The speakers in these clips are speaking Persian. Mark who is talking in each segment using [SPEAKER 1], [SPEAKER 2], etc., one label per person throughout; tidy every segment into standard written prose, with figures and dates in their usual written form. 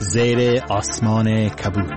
[SPEAKER 1] زیر آسمان کبود.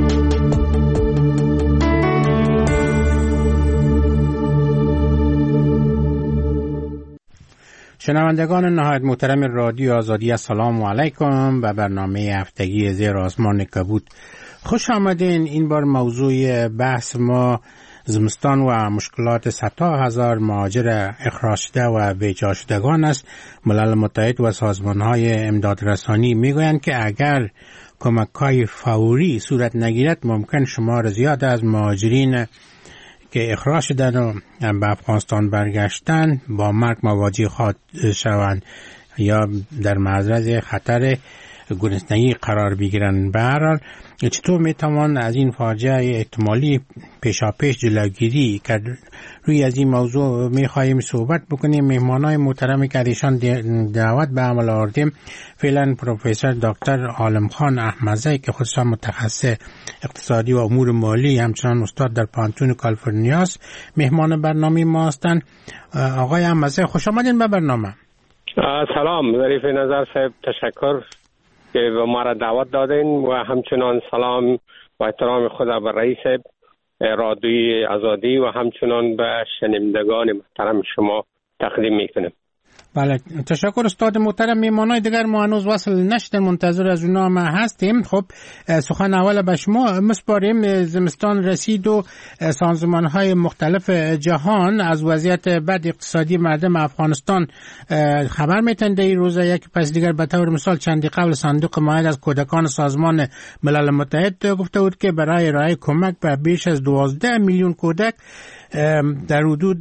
[SPEAKER 2] شنوندگان نهایت محترم رادیو آزادی، السلام علیکم و برنامه هفتگی زیر آسمان کبود خوش آمدین. این بار موضوع بحث ما زمستان و مشکلات صدها هزار مهاجر اخراج شده و بیجا شدگان است. ملل متحد و سازمان‌های امدادرسانی میگویند که اگر کمک‌های فوری صورت نگیرد ممکن شمار زیاد از مهاجرین که اخراج شدن و به افغانستان برگشتن با مرگ مواجه خواهد شوند یا در معرض خطر گرسنگی قرار بگیرند. به هر حال چطور میتوان از این فاجعه احتمالی پیشاپیش جلوگیری کرد؟ روی از این موضوع میخواهیم صحبت بکنیم. مهمانای محترمی که ایشان دعوت به عمل آوردیم فعلا پروفسور دکتر عالمخان احمدزی که خودشان متخصص اقتصادی و امور مالی همچنان استاد در پانتون کالیفرنیا است مهمان برنامه ما هستند. آقای احمدزی خوش آمدین به برنامه.
[SPEAKER 3] سلام ظریف نظر صاحب، تشکر که به ما را دعوت دادین و همچنان سلام و احترام خدا به رئیس رادیوی آزادی و همچنان به شنوندگان محترم شما تقدیم میکنم.
[SPEAKER 2] بله تشکر استاد محترم. میمانای دیگر ما هنوز وصل نشدن، منتظر از اونا ما هستیم. خب سخن اول به شما مسپاریم. زمستان رسید و سازمان‌های مختلف جهان از وضعیت بد اقتصادی مردم افغانستان خبر میتن. در این روزا یک پس دیگر به طور مثال چندی قبل صندوق معاهد از کودکان سازمان ملل متحد گفته بود که برای ارائه کمک به بیش از 12 میلیون کودک در حدود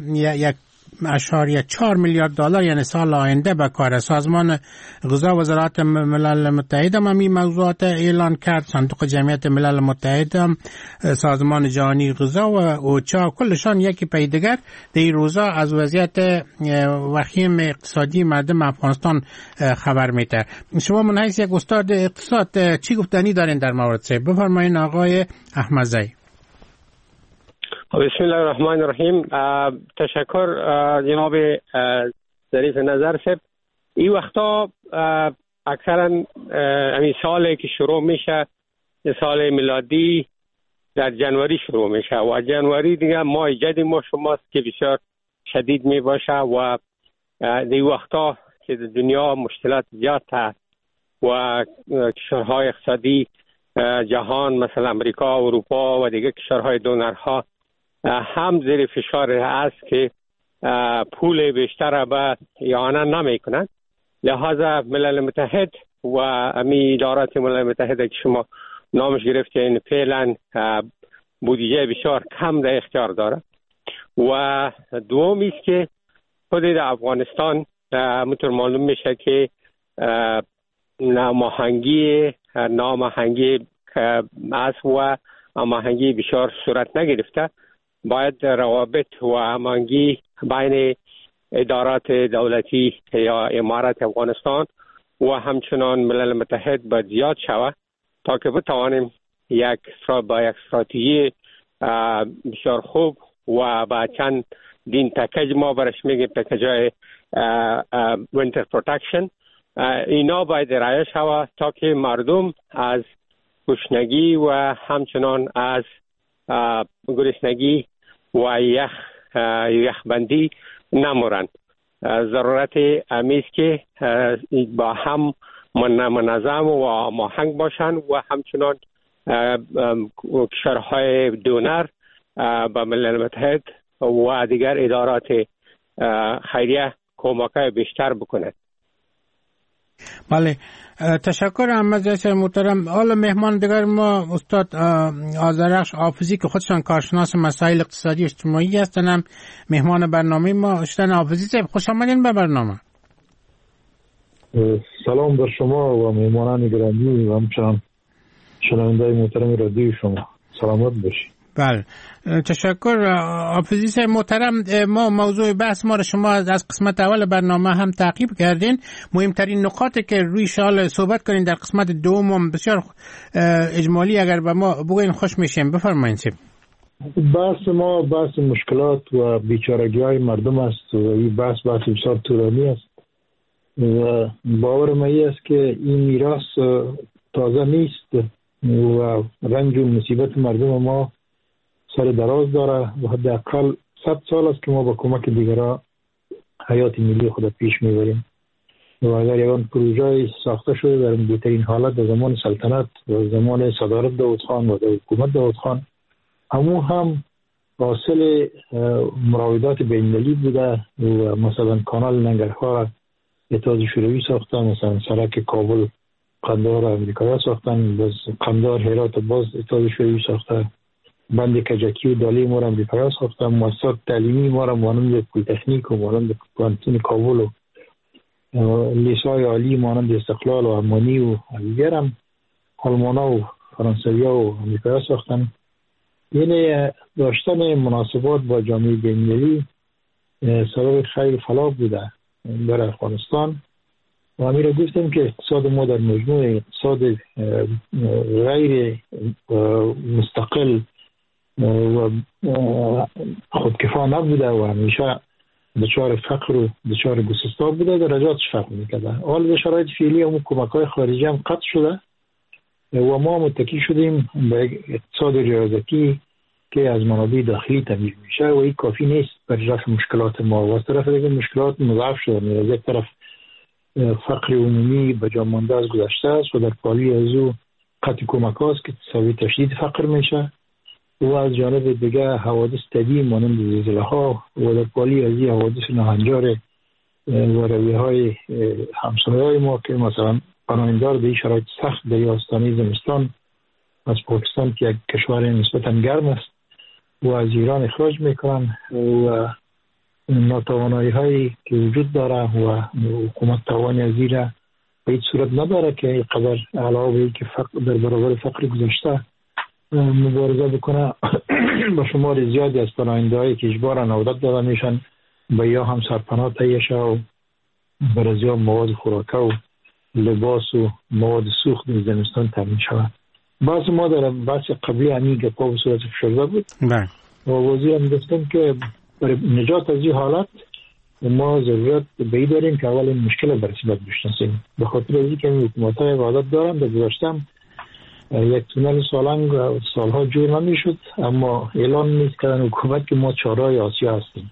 [SPEAKER 2] 1.4 میلیارد دلار یعنی سال آینده به کار. سازمان غذا وزارت ملل متحد هم این موضوعات اعلان کرد. صندوق جمعیت ملل متحد هم، سازمان جهانی غذا و اوچا کلشان یکی پی دیگر در این روزا از وضعیت وخیم اقتصادی مردم افغانستان خبر میده. شما من حیث یک استاد اقتصاد چی گفتنی دارین در مورد سه؟ بفرمایید آقای احمدزی.
[SPEAKER 3] بسم الله الرحمن الرحیم. تشکر جناب ظریف نظر صاحب. این وقتا اکثرا همین سالی که شروع میشه سال میلادی در جنوری شروع میشه و جنوری دیگه ماه جدید ما شماست که بسیار شدید می باشه و این وقتا که دنیا مشکلات زیاد هست و کشورهای اقتصادی جهان مثل امریکا و اروپا و دیگه کشورهای دونرها هم زیر فشار است که پول بیشتر به اعانه نمی کنند. لحاظا ملل متحد و امی ادارات ملل متحد که شما نامش گرفتین فعلا بودجه بسیار کم در اختیار داره و دومی است که خود در افغانستان همونطور معلوم میشه که ناماهنگی است و هماهنگی بسیار صورت نگرفته. باید روابط و هماهنگی بین ادارات دولتی یا امارات افغانستان و همچنان ملل متحد باید زیاد شود تا که بتوانیم یک استراتژی بسیار خوب و با چند دین پکیج ما برش میگیم پکیج‌های وینتر پروتکشن اینا باید رعایت شود تا که مردم از گشنگی و همچنان از گرسنگی و یخبندی نمورند. ضرورت امیست که با هم منظم و ماهنگ باشند و همچنان کشورهای دونر با ملل متحد و دیگر ادارات خیریه کمک‌های بیشتر بکنند.
[SPEAKER 2] بله تشکر احمدزی محترم. حالا مهمان دیگر ما استاد آذرخش حافظی که خودشان کارشناس مسائل اقتصادی اجتماعی هستند هم مهمان برنامه ما. استاد حافظی صاحب خوش آمدین به برنامه.
[SPEAKER 4] سلام بر شما و مهمانان گرامی و همچنان شنونده‌های محترم رادیو شما. سلامت باشید.
[SPEAKER 2] بله تشکر حافظی صاحب محترم. ما موضوع بحث ما را شما از قسمت اول برنامه هم تعقیب کردین. مهمترین نکاتی که روی شال صحبت کنین در قسمت دوم بسیار اجمالی اگر به ما بگوین خوش میشیم. بفرمایید.
[SPEAKER 4] بحث ما بحث مشکلات و بیچارگی های مردم است و این بحث بسیار طولانی است و باور من است که این میراث تازه نیست و رنج و مصیبت مردم ما سر دراز داره و حداقل 100 سال است که ما با کمک دیگران حیات ملی خود پیش میبریم و اگر یکان پروژه ساخته شده در بهترین حالت در زمان سلطنت و زمان صدارت داود خان و در حکومت داود خان هم حاصل مراودات بین‌المللی بوده و مثلا کانال ننگرهار اتحاد شوروی ساختن، مثلا سرک کابل قندهار امریکایی ساختن، باز قندهار هرات باز اتحاد شوروی ساخته، بند کجکی و دالی ما را امریکایی ساختن، مؤسسات تعلیمی ما را مانند پلی‌تکنیک و مانند پانتون کابل و لیسای عالی مانند استقلال و امانی و دیگر هم آلمانا و فرانسویا و امریکایی ساختن. یعنی داشتن مناسبات با جامعه بین‌المللی سبب خیر فلاح بوده در افغانستان و همین را گفتم که اقتصاد ما در مجموع اقتصاد غیر مستقل و خودکفا نبوده و همیشه دچار فقر و دچار گسستا بوده، درجاتش فرق میکرده. حال به شرایط فعلی هم کمک‌های خارجی هم قطع شده و ما متکی شدیم به اقتصاد ریاضتی که از منابع داخلی تامین میشه و این کافی نیست برای رفع مشکلات ما. و از طرف دیگه مشکلات مضاعف شده. از یک طرف فقر عمومی به جا مانده از گذشته است و در پالی از او قطع کمک‌هاست که سبب تشدید فقر میشه و از جانب دیگه حوادث طبیعی مانند زلزله‌ها و در پالی از این حوادث ناهنجار و رویه‌های همسایه‌های ما که مثلا پناهندگان به این شرایط سخت در آستانه زمستان از پاکستان که یک کشور نسبتاً گرم است و از ایران اخراج میکنن و ناتوانایی‌هایی که وجود داره و حکومت توانی از این را به هیچ صورت نداره که اینقدر علاوه که فقر در برابر فقر گذشته مبارزه بکنه. با شمار زیادی از پناهنده‌هایی که اجباراً عودت داده میشن به یا هم سرپناه تهیه شده و برای مواد خوراکه و لباس و مواد سوخت در زمستان تامین شود. بعض ما در بحث قبلی همین گپا به صورت فشرده بود و واضح هم گفتم که برای نجات از این حالت ما ضرورت به این داریم که اول این مشکل برسیبت بشناسیم. به خاطر از این که حکومت‌های عادت دارن در گذشته یک تونل سالنگ سالها جور نمیشد، اما اعلان نیست کردن حکومت که ما چهارراه آسیا هستیم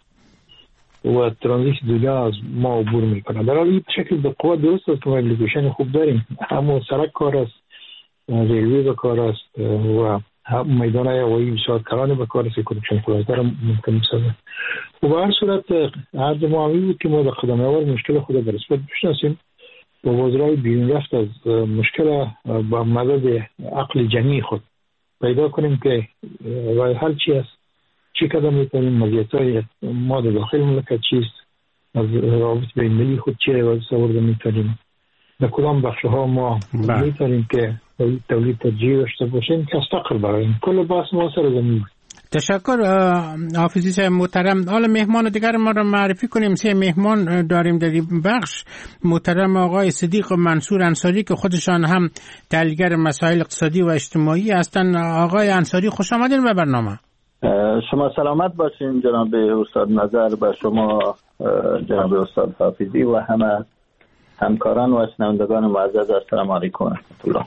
[SPEAKER 4] و ترانزیت دنیا از ما عبور میکنه. در حال این شکل به قوت درست است که ما اپلیکیشن خوب داریم، اما سرک کار است، ریلوی به کار است و میدان هوایی بسیار کرانه به کار است که کنکشن فرایتر ممکن میسازه. و به هر صورت عرض ما همی بود که ما به قدم اول مشکل خود به رسمیت بشناسیم و وزرای بیرون رفت از مشکل با مدد عقل جمعی خود پیدا کنیم که راه حل چی است، چی قدم میتونیم، مزیت‌های ما در داخل مملکت چیست، از روابط بین‌المللی خود چی روابط آورده میتونیم، در کدام بخش‌ها ما میتونیم که تولید ترجیح داشته باشیم که از فقر براییم. کل بحث ما سر زمین بود.
[SPEAKER 2] تشکر حافظی صاحب محترم. حالا مهمان دیگر ما را معرفی کنیم. 3 مهمان داریم در این بخش. محترم آقای صدیق منصور انصاری که خودشان هم تحلیلگر مسائل اقتصادی و اجتماعی هستند. آقای انصاری خوش آمدین به برنامه.
[SPEAKER 5] شما سلامت باشین جناب استاد نظر، به شما جناب استاد حافظی و همه همکاران و شنوندگان معزز السلام علیکم و رحمت الله.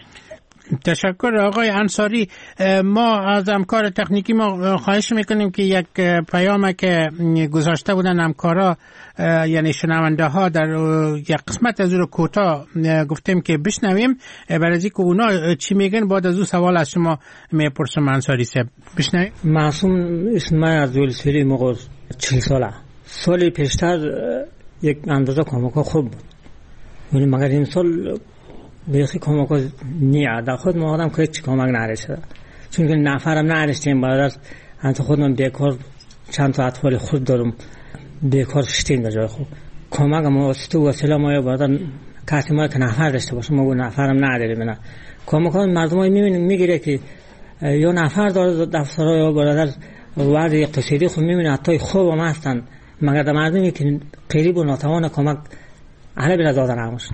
[SPEAKER 2] تشکر آقای انصاری. ما از همکار تکنیکی ما خواهش میکنیم که یک پیام که گذاشته بودن همکارا یعنی شنونده ها در یک قسمت از رو کوتاه گفتیم که بشنویم، برای اینکه اونا چی میگن بعد از او سوال از شما میپرسم. انصاری صاحب بشنویم.
[SPEAKER 6] معصوم اسم من از ولسری موقع 40 ساله. سال پیشتر یک اندازه کمک خوب بود، ولی مگر این سال بیخی کمک نیه در خود ما آدم که چی کمک نرسیده، چون که نفرم نرسیدیم برادر. انت خودم بیکار چند تا اطفال خود دارم بیکار شتیم در جای خوب. کمک ما واسطه وسیله ما برادر کسی ما که نفر داشته باشه، ما نفرم نداریم. نه کمک ها مردم های میگیره که یا نفر داره دفترها یا برادر وضع اقتصادی خود میبینه حتی خوب هم هستن، مگر در مردمی که قریب و ناتوان کمک اهل بلا دادن هموشن.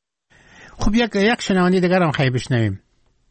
[SPEAKER 2] خب یک شنونده دیگر هم خواهی بشنویم.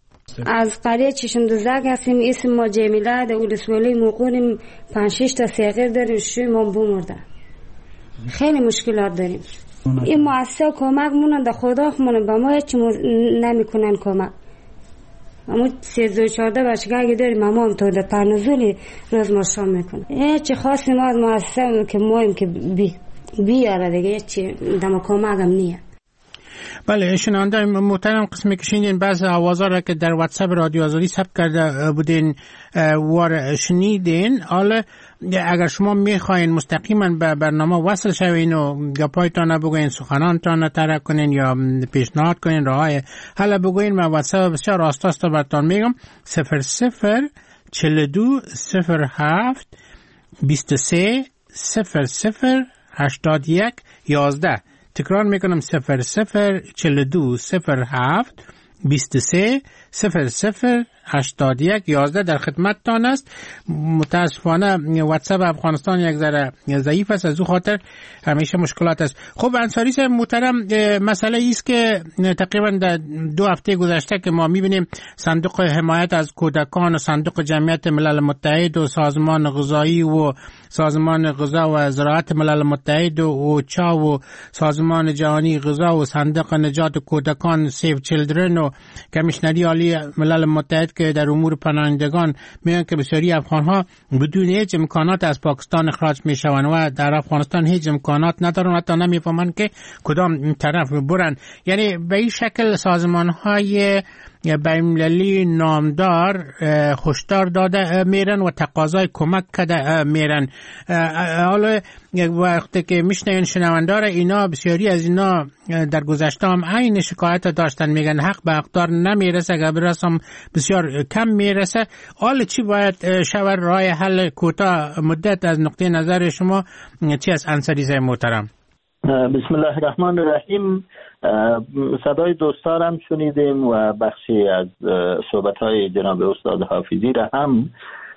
[SPEAKER 7] از قریه چشم دوزک هستیم. اسم ما جمیله. در ولسوالی موقعیم 5-6 تا سیغیر داریم. شوی ما بمرده. خیلی مشکلات داریم. این مؤسسه کمک مونن در خدا خمونه با ما هیچ نمیکنن کمک. اما 1314 بچگاه اگه داریم اما هم تو در پرنزولی روز ما شام میکنه. هیچ خاصی ما از مؤسسه که مایم که بیاره دیگه هیچ دم کمک هم نیه.
[SPEAKER 2] بله شنونده محترم قسمی که شنیدین بعض آوازها را که در واتساپ رادیو آزادی ثبت کرده بودین وار شنیدین. حالا اگر شما میخواین مستقیما به برنامه وصل شوین و گپایتان بگوین، سخنانتان طرح کنین یا پیشنهاد کنین، راهای حالا بگوین، من واتساپ بسیار آستاست براتون میگم 00 42 07 23 00 81 11. تکرار میکنم 00 42 07 23 00 81 11 در خدمتتان است. متاسفانه واتساپ افغانستان یک ذره ضعیف است، از او خاطر همیشه مشکلات است. خب انصاری صاحب محترم، مسئله است که تقریبا در 2 هفته گذشته که ما میبینیم صندوق حمایت از کودکان و صندوق جمعیت ملل متحد و سازمان غذایی و سازمان غذا و زراعت ملل متحد و اوچا و سازمان جهانی غذا و صندوق نجات کودکان سیو چیلدرن و کمیشنری عالی ملل متحد که در امور پناهندگان میگن که بسیاری افغانها بدون هیچ امکانات از پاکستان اخراج میشوند و در افغانستان هیچ امکانات ندارن، حتی نمیفهمن که کدام طرف برن. یعنی به این شکل سازمانهای بین‌المللی نامدار هشدار داده میرن و تقاضای کمک کرده میرن. حالا یک وقتی که میشنین شنوندار اینا، بسیاری از اینا در گذشته هم عین شکایت داشتن، میگن حق به حقدار نمیرسه، اگر برسم بسیار کم میرسه. حالا چی باید شود؟ راه حل کوتاه مدت از نقطه نظر شما چی است انصاری صاحب محترم؟
[SPEAKER 5] بسم الله الرحمن الرحیم. صدای دوستارم شنیدیم و بخشی از صحبت‌های جناب استاد حافظی را هم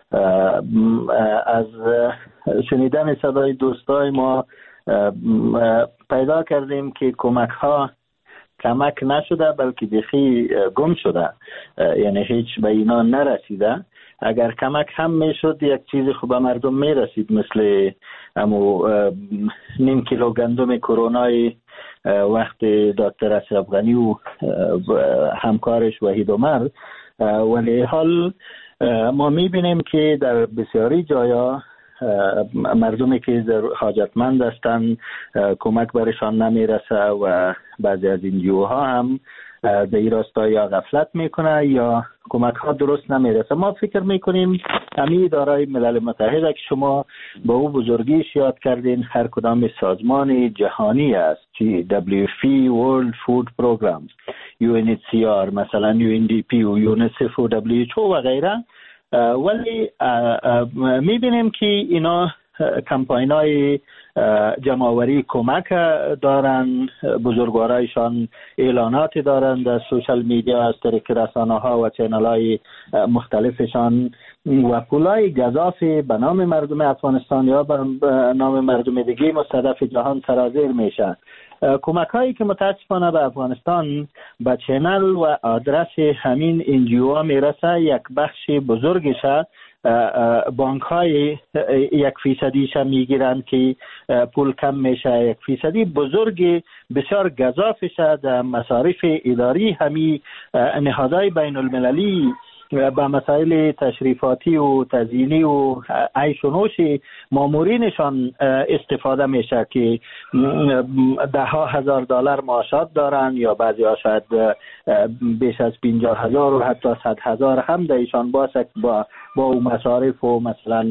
[SPEAKER 5] از شنیدن صدای دوستای ما پیدا کردیم که کمک‌ها کمک نشده بلکه بیخی گم شده، یعنی هیچ به اینا نرسیده. اگر کمک هم میشد یک چیز خوب مردم میرسید، مثل امو 0.5 کیلو گندم کرونای وقت دکتر اشرف غنی و همکارش وحید عمر. ولی حال ما میبینیم که در بسیاری جایا مردمی که حاجتمند هستند کمک برشان نمیرسه و بعضی از این جوها هم در این راستا یا غفلت میکنه یا کمک ها درست نمیرسه. ما فکر میکنیم همین اداره ملل متحد که شما با او بزرگیش یاد کردین، هر کدام سازمان جهانی است، چی WFP World Food Programs، UNHCR مثلا، UNDP و یونیسف و WHO و غیره. ولی میبینیم که اینا کمپاین های جمع‌آوری کمک دارن، بزرگوارایشان اعلانات دارن در سوشال میدیا از طریق رسانه ها و چینل های مختلفشان و پولای گزاف به نام مردم افغانستان یا به نام مردم دیگه مستضعف جهان سرازیر میشه. کمک هایی که متاسفانه به افغانستان به چینل و آدرس همین NGO ها میرسه، یک بخش بزرگشه بانک های 1% میگیرن که پول کم میشه، 1% بزرگ بسیار گزافشه در مصارف اداری همی نهادهای بین المللی با مسائل تشریفاتی و تزیینی و عیش و نوش مامورینشان استفاده میشه که $10,000 معاشات دارن یا بعضی ها شاید بیش از 50,000 و حتی 100,000 هم دایشان باشه با مصارف و مثلا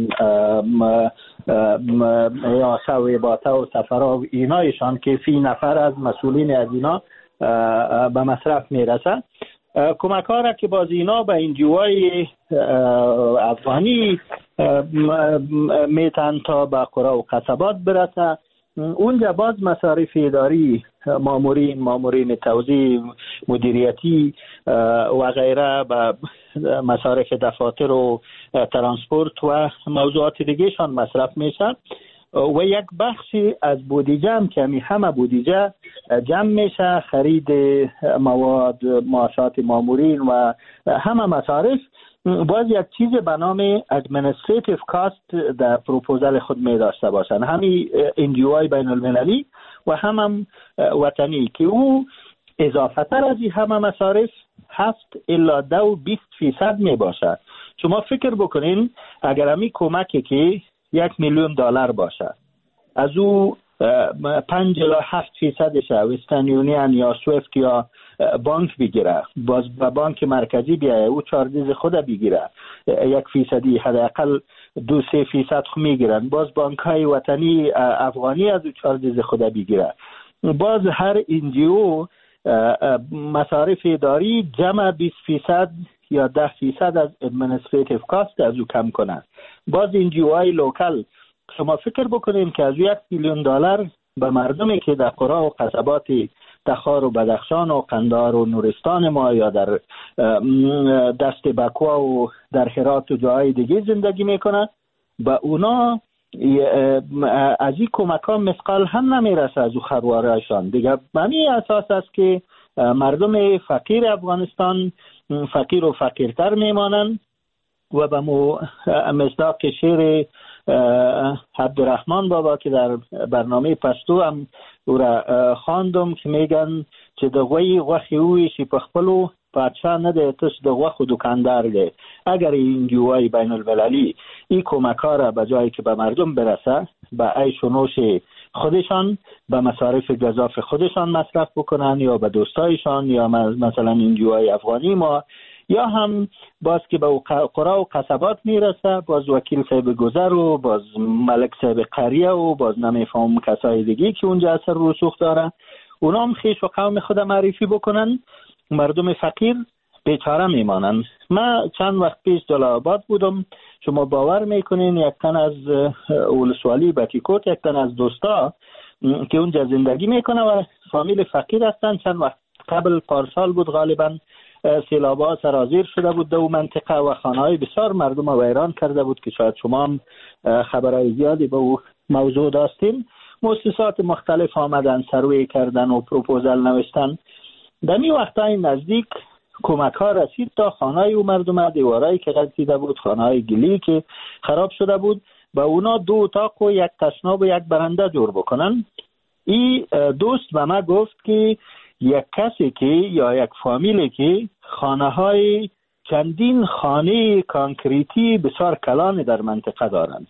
[SPEAKER 5] یاسه و عباته و سفرها و اینایشان که فی نفر از مسئولین از اینا به مصرف میرسه. کمک ها را که باز اینا به این جوای افغانی میتن تا به قرى و قصبات برسه، اونجا باز مصارف اداری، مامورین توزیع، مدیریتی و غیره به مصارف دفاتر و ترانسپورت و موضوعات دیگه شان مصرف میشه و یک بخشی از بودجه هم که همه بودجه جمع میشه خرید مواد، معاشات مامورین و همه مصارف. باز یک چیز به نام administrative cost در پروپوزال خود می داشته باشن همین NGO های بین المللی و هم وطنی که او اضافه تر از این همه مصارف 7 الی 20% می باشد. شما فکر بکنین اگر همی کمکی که $1,000,000 باشد، از او 5 الی 7% وسترن یونین یا سویفت یا بانک بگیره، باز به بانک مرکزی بیایه او چارجز خود بگیره 1% حداقل 2-3% میگیرن، باز بانک های وطنی افغانی از او چارجز خود بگیره، باز هر NGO مصارف اداری جمع 20% یا 10% از ادمنستریتیو کاست از او کم کنند. باز NGO های لوکال شما فکر بکنین که از $1,000,000 به مردمی که در قرا و قصبات تخار و بدخشان و قندهار و نورستان ما یا در دشت بکوا و در هرات و جاهای دیگه زندگی میکنن، به اونا از این کمک ها مثقال هم نمیرسه از او خروارهشان دیگه. به همین اساس است که مردم فقیر افغانستان فقیر و فقیرتر میمانند و به مصداق شعر عبدالرحمن بابا که در برنامه پشتو هم او را خواندم که میگن چې د غوښې وویشي په خپلو پادشاه نه دی تش د غوښو دکاندار دی. اگر این NGO بین المللی این کمک ها را به جایی که به مردم برسه به عیش و نوش خودشان به مصارف گزاف خودشان مصرف بکنن یا به دوستایشان یا مثلا NGO افغانی ما، یا هم باز که به قرا و قصبات میرسه باز وکیل صاحب گذر و باز ملک صاحب قریه و باز نمیفهم کسای دیگه که اونجا اثر رسوخ داره، اونا هم خیش و قوم خود معرفی بکنن، مردم فقیر بیچاره میمانن. من چند وقت پیش جلال آباد بودم، شما باور میکنین یک تن از ولسوالی بتیکوت، یک تن از دوستا که اونجا زندگی میکنه و فامیل فقیر هستن، چند وقت قبل پارسال بود غالبا سیلاب‌ها سرازیر شده بود در منطقه و خانه‌های بسیار مردم ویران کرده بود که شاید شما هم خبرهای زیادی به او موضوع داشتین. مؤسسات مختلف آمدن سروی کردن و پروپوزل نوشتن. در می وقتای نزدیک کمک ها رسید تا خانه‌های او مردم، دیوارایی که غلطیده بود، خانه‌های گلی که خراب شده بود، با اونا 2 اتاق و 1 تشناب و 1 برنده جور بکنن. این دوست به من گفت که یک کسی که یا یک فامیلی که خانه‌های چندین خانه کانکریتی بسیار کلان در منطقه دارند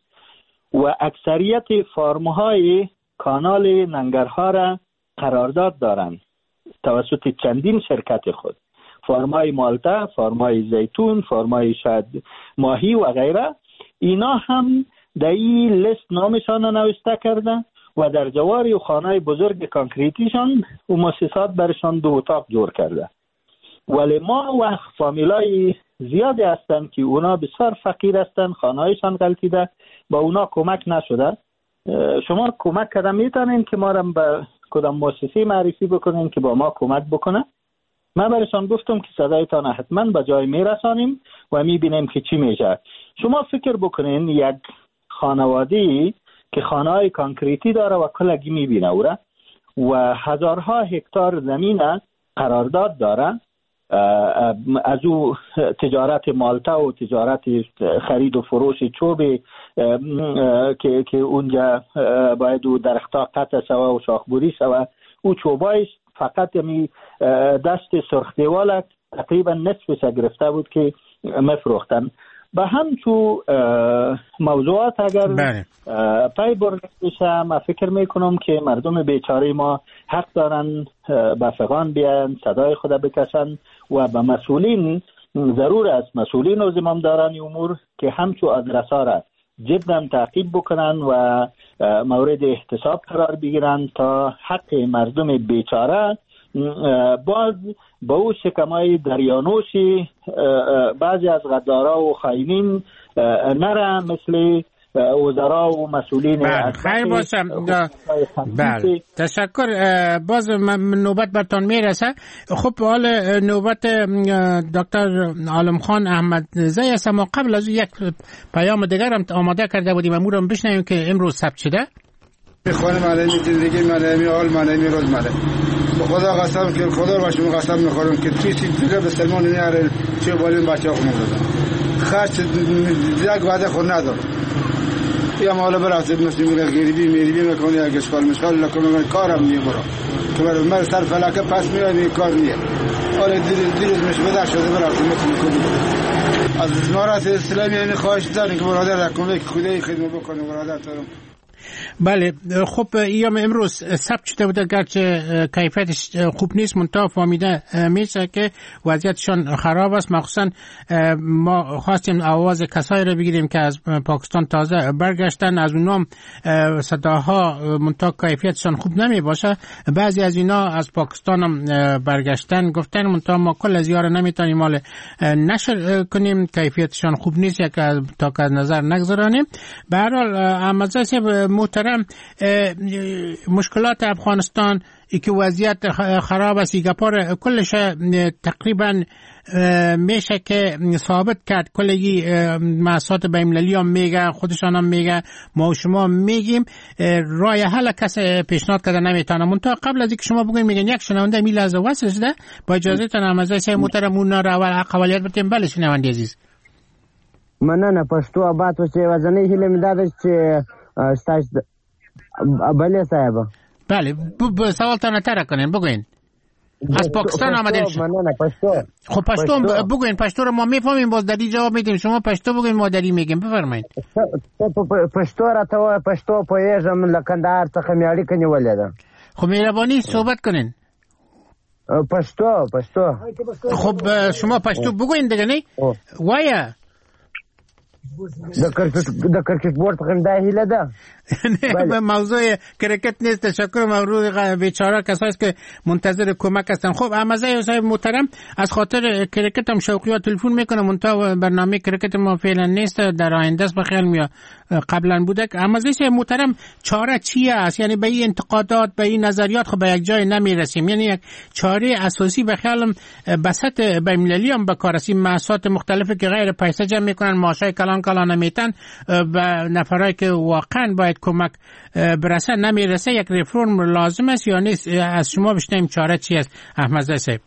[SPEAKER 5] و اکثریت فارم‌های کانال ننگرها را قرارداد دارند توسط چندین شرکت خود، فارم‌های مالته، فارم‌های زیتون، فارم‌های شاید ماهی و غیره. اینا هم در این لیست نامشان نوشته کردن و در جواری خانه‌های بزرگ کانکریتیشان و مؤسسات برشان 2 اتاق جور کرده. ولی ما و فامیلای زیادی هستن که اونا بسیار فقیر هستن، خانه‌هایشان غلطیده، با اونا کمک نشده. شما کمک کردن میتونین که ما را به کدام مؤسسه معرفی بکنین که با ما کمک بکنه؟ من برشان گفتم که صدایتان حتما به جای میرسانیم و میبینیم که چی میشه. شما فکر بکنین یک خانواده که خانه‌های کانکریتی داره و کلگی میبینه او را و هزارها هکتار زمین قرارداد داره، از او تجارت مالته و تجارت خرید و فروش چوب که اونجا باید او درختها قطع سوا و شاخبوری سوا، او چوبایش فقط می دست سرخ دیوال تقریبا نصفش گرفته بود که مفروختن. به همچو موضوعات اگر پای برده بشه، من فکر میکنم که مردم بیچاره ما حق دارن به فغان بیان، صدای خود بکشن و به مسئولین ضرور است، مسئولین و زمامداران امور که همچو آدرسا را جدا تعقیب بکنن و مورد احتساب قرار بگیرن تا حق مردم بیچاره باز با او شکمای دریانوشی بعضی از غدارا و خائنین نره مثل وزرا و مسئولین.
[SPEAKER 2] خیر باشم. بله تشکر. باز نوبت برتان میرسه. خب حال نوبت دکتر عالم خان احمد زی است، اما قبل از یک پیام دیگر هم آماده کرده بودیم امورم بشنویم که امروز ثبت شده.
[SPEAKER 8] خانم علمی زندگی ملمی حال ملمی روز ملمی به خدا قسم که خدا رو شما قسم میخورم که چیزی دیگه به سلمان نیاره چه بالین بچه ها خونه دادن خرچ یک وعده خود ندارم یا مالا برافت مثل میگه غریبی میکنه یا اشغال مشغال لکنه کارم میبره که برای من سر فلکه پس میاد کار نیه حالا دیروز مش بده شده برافت مثل میکنه از امارات اسلامی یعنی خواهش داریم که برادر کمک خدای خدمت بکنه برادرتون.
[SPEAKER 2] بله خب ایام امروز ثبت شده بوده گرچه کیفیتش خوب نیست منتها فهمیده میشه که وضعیتشان خراب است. مخصوصا ما خواستیم آواز کسایی رو بگیریم که از پاکستان تازه برگشتن، از اونام صداها منتها کیفیتشان خوب نمی باشه. بعضی از اینا از پاکستان هم برگشتن گفتن منتها ما کل از یار نمیتونیم مال نشر کنیم، کیفیتشان خوب نیست یک تا که نظر نگذارانیم. به هر حال امازه محترم مشکلات افغانستان ای که وضعیت خراب است ایگپار کلش تقریبا میشه که ثابت کرد. کلگی مؤسسات بین‌المللی هم میگه، خودشان هم میگه، ما و شما میگیم راه حل کسی پیشنهاد کرده نمیتونه. منتها قبل از اینکه شما بگین میگن یک شنونده میل از وصل شده با اجازه تان امازه محترم اون را اول قوالیت بتیم. بله شنونده عزیز
[SPEAKER 9] مننه. پښتو آباد چې وزنی هیله مې دا ده چې ستاسو بله صاحب
[SPEAKER 2] بله سوالتان تر کنین بگوین. از پاکستان آمدین
[SPEAKER 9] مننه. پښتو
[SPEAKER 2] خب پښتو بگوین، پښتو رو ما میفهمیم، باز دری جواب میدیم، شما پښتو بگوین ما دری میگیم. بفرمایید.
[SPEAKER 9] پښتو راته وای، پښتو پوهیږم له کندهار څخه مې اړیکه نیولې ده.
[SPEAKER 2] خب مهرباني صحبت کنین.
[SPEAKER 9] پښتو
[SPEAKER 2] خب شما پښتو بگوین دیگه نه وایه.
[SPEAKER 9] د کرکټ بورډ څخه دا هیله ده.
[SPEAKER 2] موضوع کرکت نیست. تشکر ممنون. بیچاره کسایی است که منتظر کمک هستن. خب احمدزاده صاحب محترم از خاطر کرکت هم شوقیات تلفن میکنه منتها برنامه کرکت ما فعلا نیست، در آینده است بخیال میاد قبلا بوده. احمدزاده صاحب محترم چاره چی است؟ یعنی به این انتقادات به این نظریات خب به یک جای نمیرسیم. یعنی یک چاره اساسی بخیالم بسط بین‌المللی هم به کار است. مؤسسات مختلفی که غیر پیسه جمع میکنن، معاشای کلان نمیتن و نفرایی که واقعا باید کمک برسه نمیرسه. یک ریفرم لازم است یا نیست؟ از شما بشنویم چاره چی است احمدزاده صاحب.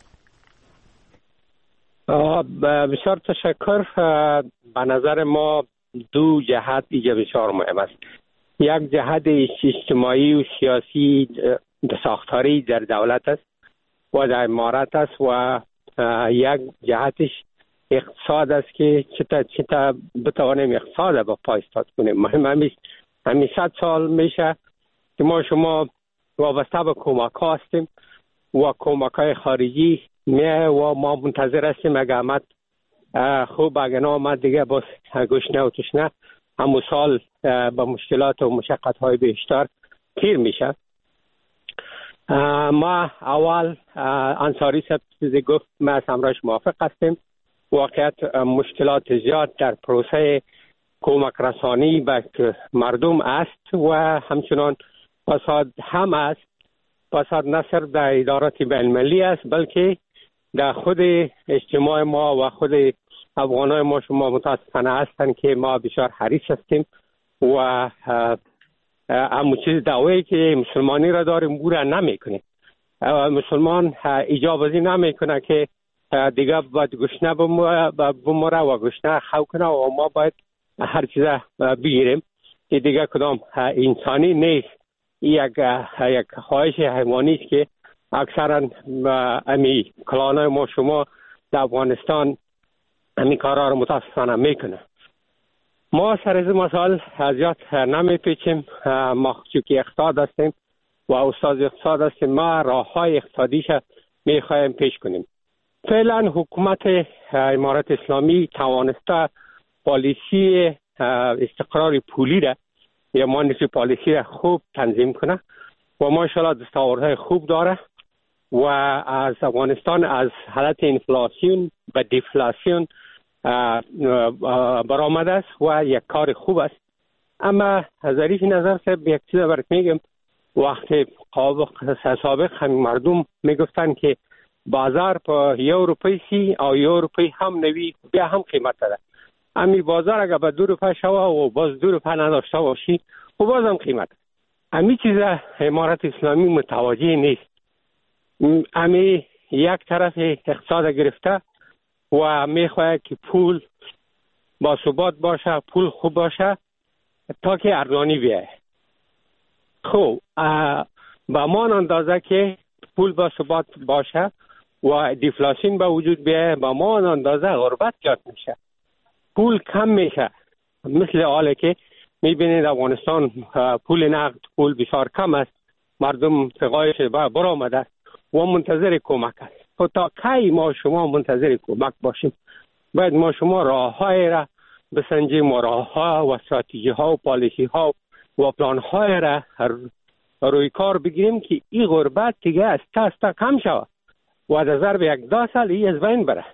[SPEAKER 3] بسیار تشکر. به نظر ما دو جهت دیگه بسیار مهم است. یک جهت اجتماعی و سیاسی ساختاری در دولت است و در امارات است و یک جهتش اقتصاد است که چطور بتوانیم اقتصاد با پا ایستاد کنیم. مهم همین 100 سال میشه که ما شما وابسته به کمک ها هستیم و کمک های خارجی میه و ما منتظر هستیم اگه آمد خوب، اگه نه آمد دیگه باز گشنه و تشنه همون سال با مشکلات و مشقت های بیشتر پیر میشه. ما اول انصاری صاحب چیزی گفت، ما از همراهش موافق هستیم. واقعیت مشکلات زیاد در پروسه کمک رسانی به مردم است و همچنان فساد هم است. فساد نه صرف در ادارات بین‌المللی است بلکه در خود اجتماع ما و خود افغانای ما شما متاسفانه هستند که ما بسیار حریص هستیم و همون چیز دعوایی که مسلمانی را داریم بوره نمیکنه. مسلمان اجازه نمیکنه که دیگه باید گشنه بموره و گشنه خو کنه و ما باید هر چیز بگیریم که دیگه کدام انسانی نیست. یک خواهش حیوانی است که اکثرا امی کلانای ما شما در افغانستان امی کارا رو متاسفانه میکنه. ما سر از مسائل زیاد نمیپیچیم. ما چونکه اقتصاد هستیم و استاد اقتصاد هستیم، ما راه های اقتصادیش میخوایم پیش کنیم. فعلا حکومت امارات اسلامی توانسته پالیسی استقرار پولی را یا مانیتری پالیسی را خوب تنظیم کنه و ماشاءالله دستاوردهای خوب داره و از افغانستان از حالت انفلاسیون به دیفلاسیون برآمده است و یک کار خوب است. اما از ظریف نظر صاحب یک چیز برات میگم. وقتی سابق همین مردم میگفتن که بازار په €1 سی او €1 هم نوی بیا هم قیمت داره. امی بازار اگر به €2 شوه و باز €2 نداشته باشی و باز هم قیمت. امی چیز امارات اسلامی متوجه نیست. امی یک طرف اقتصاد گرفته و میخواه که پول با ثبات باشه، پول خوب باشه تا که ارزانی بیایه. خب با ما اندازه که پول با ثبات باشه و دیفلاسیون به وجود بیایه، با ما اندازه غربت زیاد میشه، پول کم میشه. مثل حالی که میبینید افغانستان پول نقد، پول بسیار کم است، مردم تقایش برآمده و منتظر کمک است. خب تا کی ما شما منتظر کمک باشیم؟ باید ما شما راه‌های را بسنجیم و راه‌ها و استراتژی‌ها و پالیسی‌ها و پلان‌های را روی کار بگیریم که این غربت دیگه از تا کم شود و در ضرب 11 سال این از بین بره.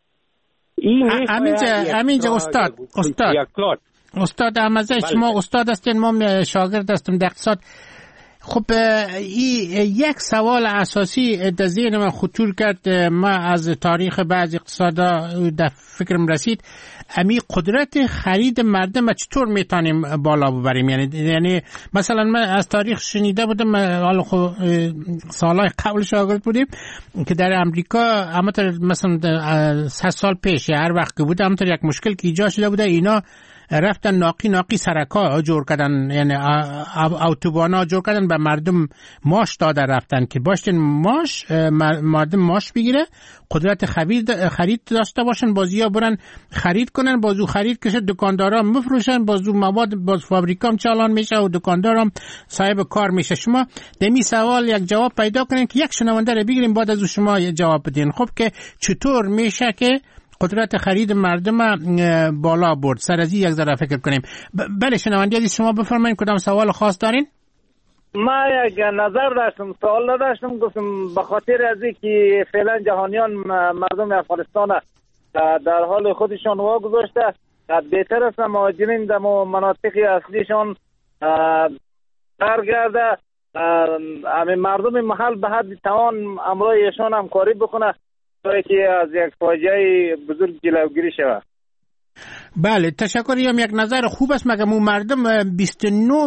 [SPEAKER 2] همینجا استاد احمدزی شما استاد هستین، ما شاگرد هستم در اقتصاد. خب یک سوال اساسی در ذهن من خطور کرد، ما از تاریخ بعض اقتصادا در فکرم رسید، امی قدرت خرید مردم چطور میتونیم بالا ببریم؟ یعنی مثلا من از تاریخ شنیده بودم، حالا خب سالهای قبل شاگرد بودیم که در امریکا مثلا 100 سال پیش هر وقت که بود همونطور یک مشکل که ایجاد شده بوده، اینا رفتن ناقی سرکا جور کردن، یعنی اتوبانا جور کردن، به مردم ماش داده رفتن که باشتن مردم ماش بگیره، قدرت خرید داشته باشن، بازیا برن خرید کنن، بازو خرید کشه، دکاندارا مفروشن، بازو مواد باز فابریکام چالان میشه و دکاندارام صاحب کار میشه. شما دمی سوال یک جواب پیدا کنین که یک شنونده رو بگیریم بعد از شما جواب بدین. خب که چطور میشه که قدرت خرید مردم بالا برد؟ سر از یک ذره فکر کنیم. بله شنونده عزیز شما بفرمایید کدام سوال خاص دارین؟
[SPEAKER 10] ما یک نظر داشتم، سوال نداشتم، گفتم به خاطر از اینکه فعلا جهانیان مردم افغانستان در حال خودشان واگذاشته، بهتر است مهاجرین در مناطق اصلیشان برگرده، همین مردم محل به حد توان امرایشان همکاری بکنه تا که از یک فاجعه بزرگ جلوگیری شود.
[SPEAKER 2] بله تشکر. یک نظر خوب است. مگه مردم 29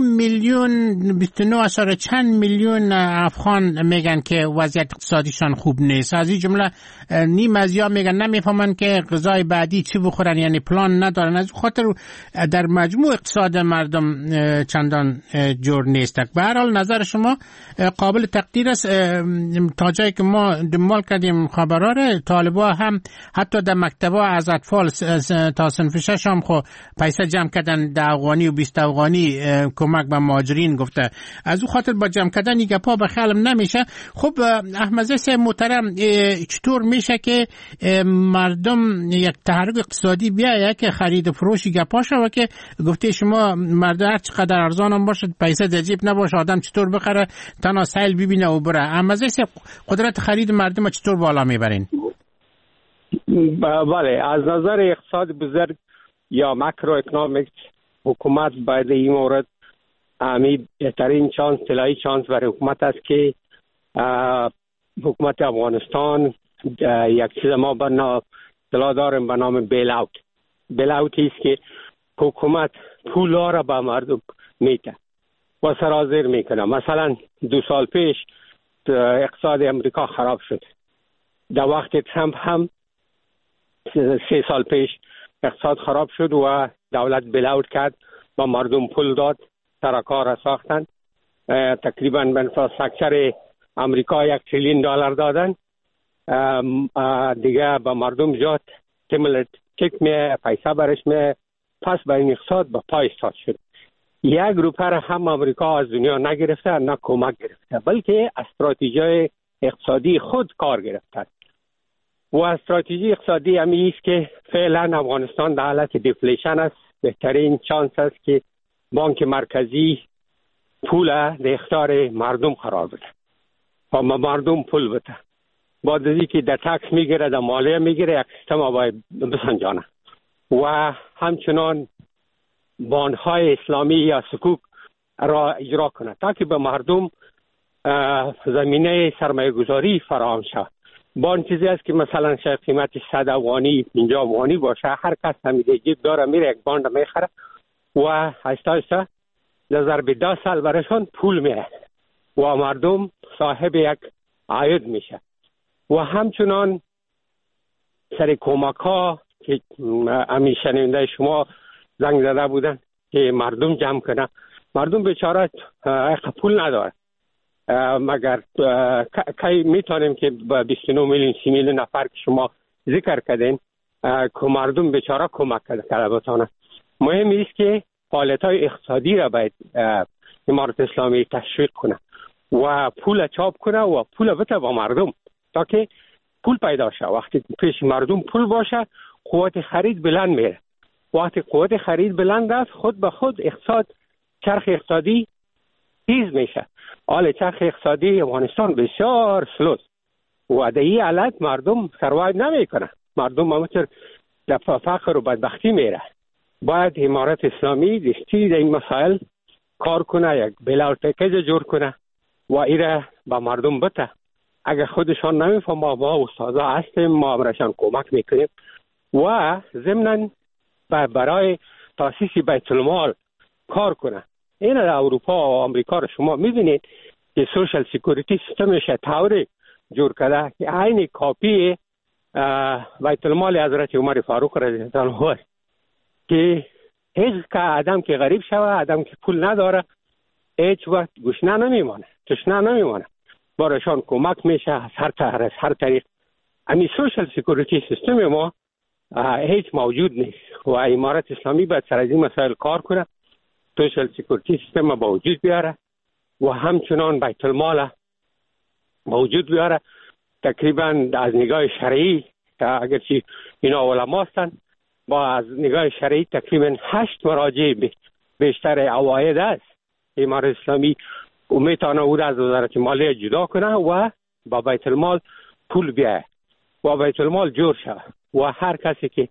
[SPEAKER 2] میلیون افغان میگن که وضعیت اقتصادیشان خوب نیست. از این جمله نیم از یا میگن نمیفهمن که غذای بعدی چی بخورن، یعنی پلان ندارن. از خاطر در مجموع اقتصاد مردم چندان جور نیست. به هر حال نظر شما قابل تقدیر است. تا جایی که ما دنبال کردیم خبراره، طالبا هم حتی در مکتبا از اطفال تا صنف شش هم خو پیسه جمع کردن 10 افغانی و 20 افغانی کمک به مهاجرین گفته. از او خاطر با جمع کردن این گپا به خیالم نمیشه. خب احمدزی صاحب محترم، چطور میشه که مردم یک تحرک اقتصادی بیایه که خرید و فروشی گپا شوه که گفته شما مردم هر چقدر ارزان هم باشد پیسه در جیب نباشه، آدم چطور بخره تنها سیل ببینه و بره؟ احمدزی صاحب قدرت خرید مردم چطور بالا میبرین؟
[SPEAKER 3] بله، از نظر اقتصاد بزرگ یا ماکرو اکونومیکس حکومت باید این مورد بهترین چانس، طلایی چانس برای حکومت است که حکومت افغانستان یک چیز ما اطلاع داریم به نام بیل اوت است که حکومت پولا را به مردم میده و سرازیر میکنه. مثلا 2 سال پیش اقتصاد امریکا خراب شد، در وقت ترامپ هم 3 سال پیش اقتصاد خراب شد و دولت بیل اوت کرد و مردم پول داد، سرکا را ساختن، تقریبا به انفراستراکچر امریکا $1 تریلیون دادن، دیگه به مردم جات تیملت چک می پیسه برش می، پس به این اقتصاد به پای استاد شد. 1 روپیه را هم امریکا از دنیا نگرفته، نه کمک گرفته، بلکه استراتژی اقتصادی خود کار گرفته. و استراتژی اقتصادی همی است که فعلا افغانستان در حالت دیفلیشن است. بهترین چانس است که بانک مرکزی پول در اختیار مردم قرار بده و مردم پول بده. بعد از اینکه در تکس میگیره، در مالیه میگیره، یک سیستم باید بسنجانه و همچنان بانک‌های اسلامی یا صکوک را اجرا کنه تا که به مردم زمینه سرمایه گذاری فراهم شود. با این چیزی است که مثلا شاید قیمت 100 افغانی 50 افغانی باشه، هر کس همیده جیب داره میره یک باند میخره و آهسته آهسته در ضرب 10 سال برایشان پول میاد و مردم صاحب یک عاید میشه. و همچنان سر کمک ها که همیشه شنونده شما زنگ زده بودن، که مردم جمع کنه. مردم بیچاره پول نداره، مگر کی میتونیم که با 29 میلیون 30 میلیون نفر که شما ذکر کردین که مردم بیچاره کمک کرده بتانه. مهم است که فعالیت‌های اقتصادی را باید امارت اسلامی تشویق کنه و پول چاپ کنه و پول بده با مردم تا که پول پیدا شه. وقتی پیش مردم پول باشه قوت خرید بلند میره. وقتی قوت خرید بلند است خود به خود چرخ اقتصادی تیز میشه. حال چرخ اقتصادی افغانستان بسیار سلوست و در این حالت مردم سروایو نمیکنه. مردم همونطور در فقر و بدبختی میره. باید امارت اسلامی دستی در این مسائل کار کنه، یک بلاول پکیج جور کنه و ایره با مردم بده. اگر خودشان نمیفهمه ما استادا هستیم، ما امرشان کمک میکنیم و ضمناً برای تاسیس بیت المال کار کنه. این در اروپا و آمریکا رو شما میبینید که سوشال سکیوریتی سیستمش طوری جور کرده که عین کاپی بیت المال حضرت عمر فاروق رضی الله عنه که هیچ که آدم که غریب شوه، آدم که پول نداره هیچ وقت گشنه نمیمانه، تشنه نمیمانه، برایشان کمک میشه از هر طریق. امی سوشال سکیوریتی سیستم ما هیچ موجود نیست و امارت اسلامی باید سر از این مسائل کار کنه، سوشال سکیوریتی سیستم با وجود بیاره و همچنان بیت المال موجود بیاره. تقریبا از نگاه شرعی اگرچه اینا علما هستن با از نگاه شرعی تقریبا 8 مراجع بیشتر عواید است. امارت اسلامی میتونه او از وزارت مالیه جدا کنه و با بیت المال پول بیاره و بیت المال جور شود و هر کسی که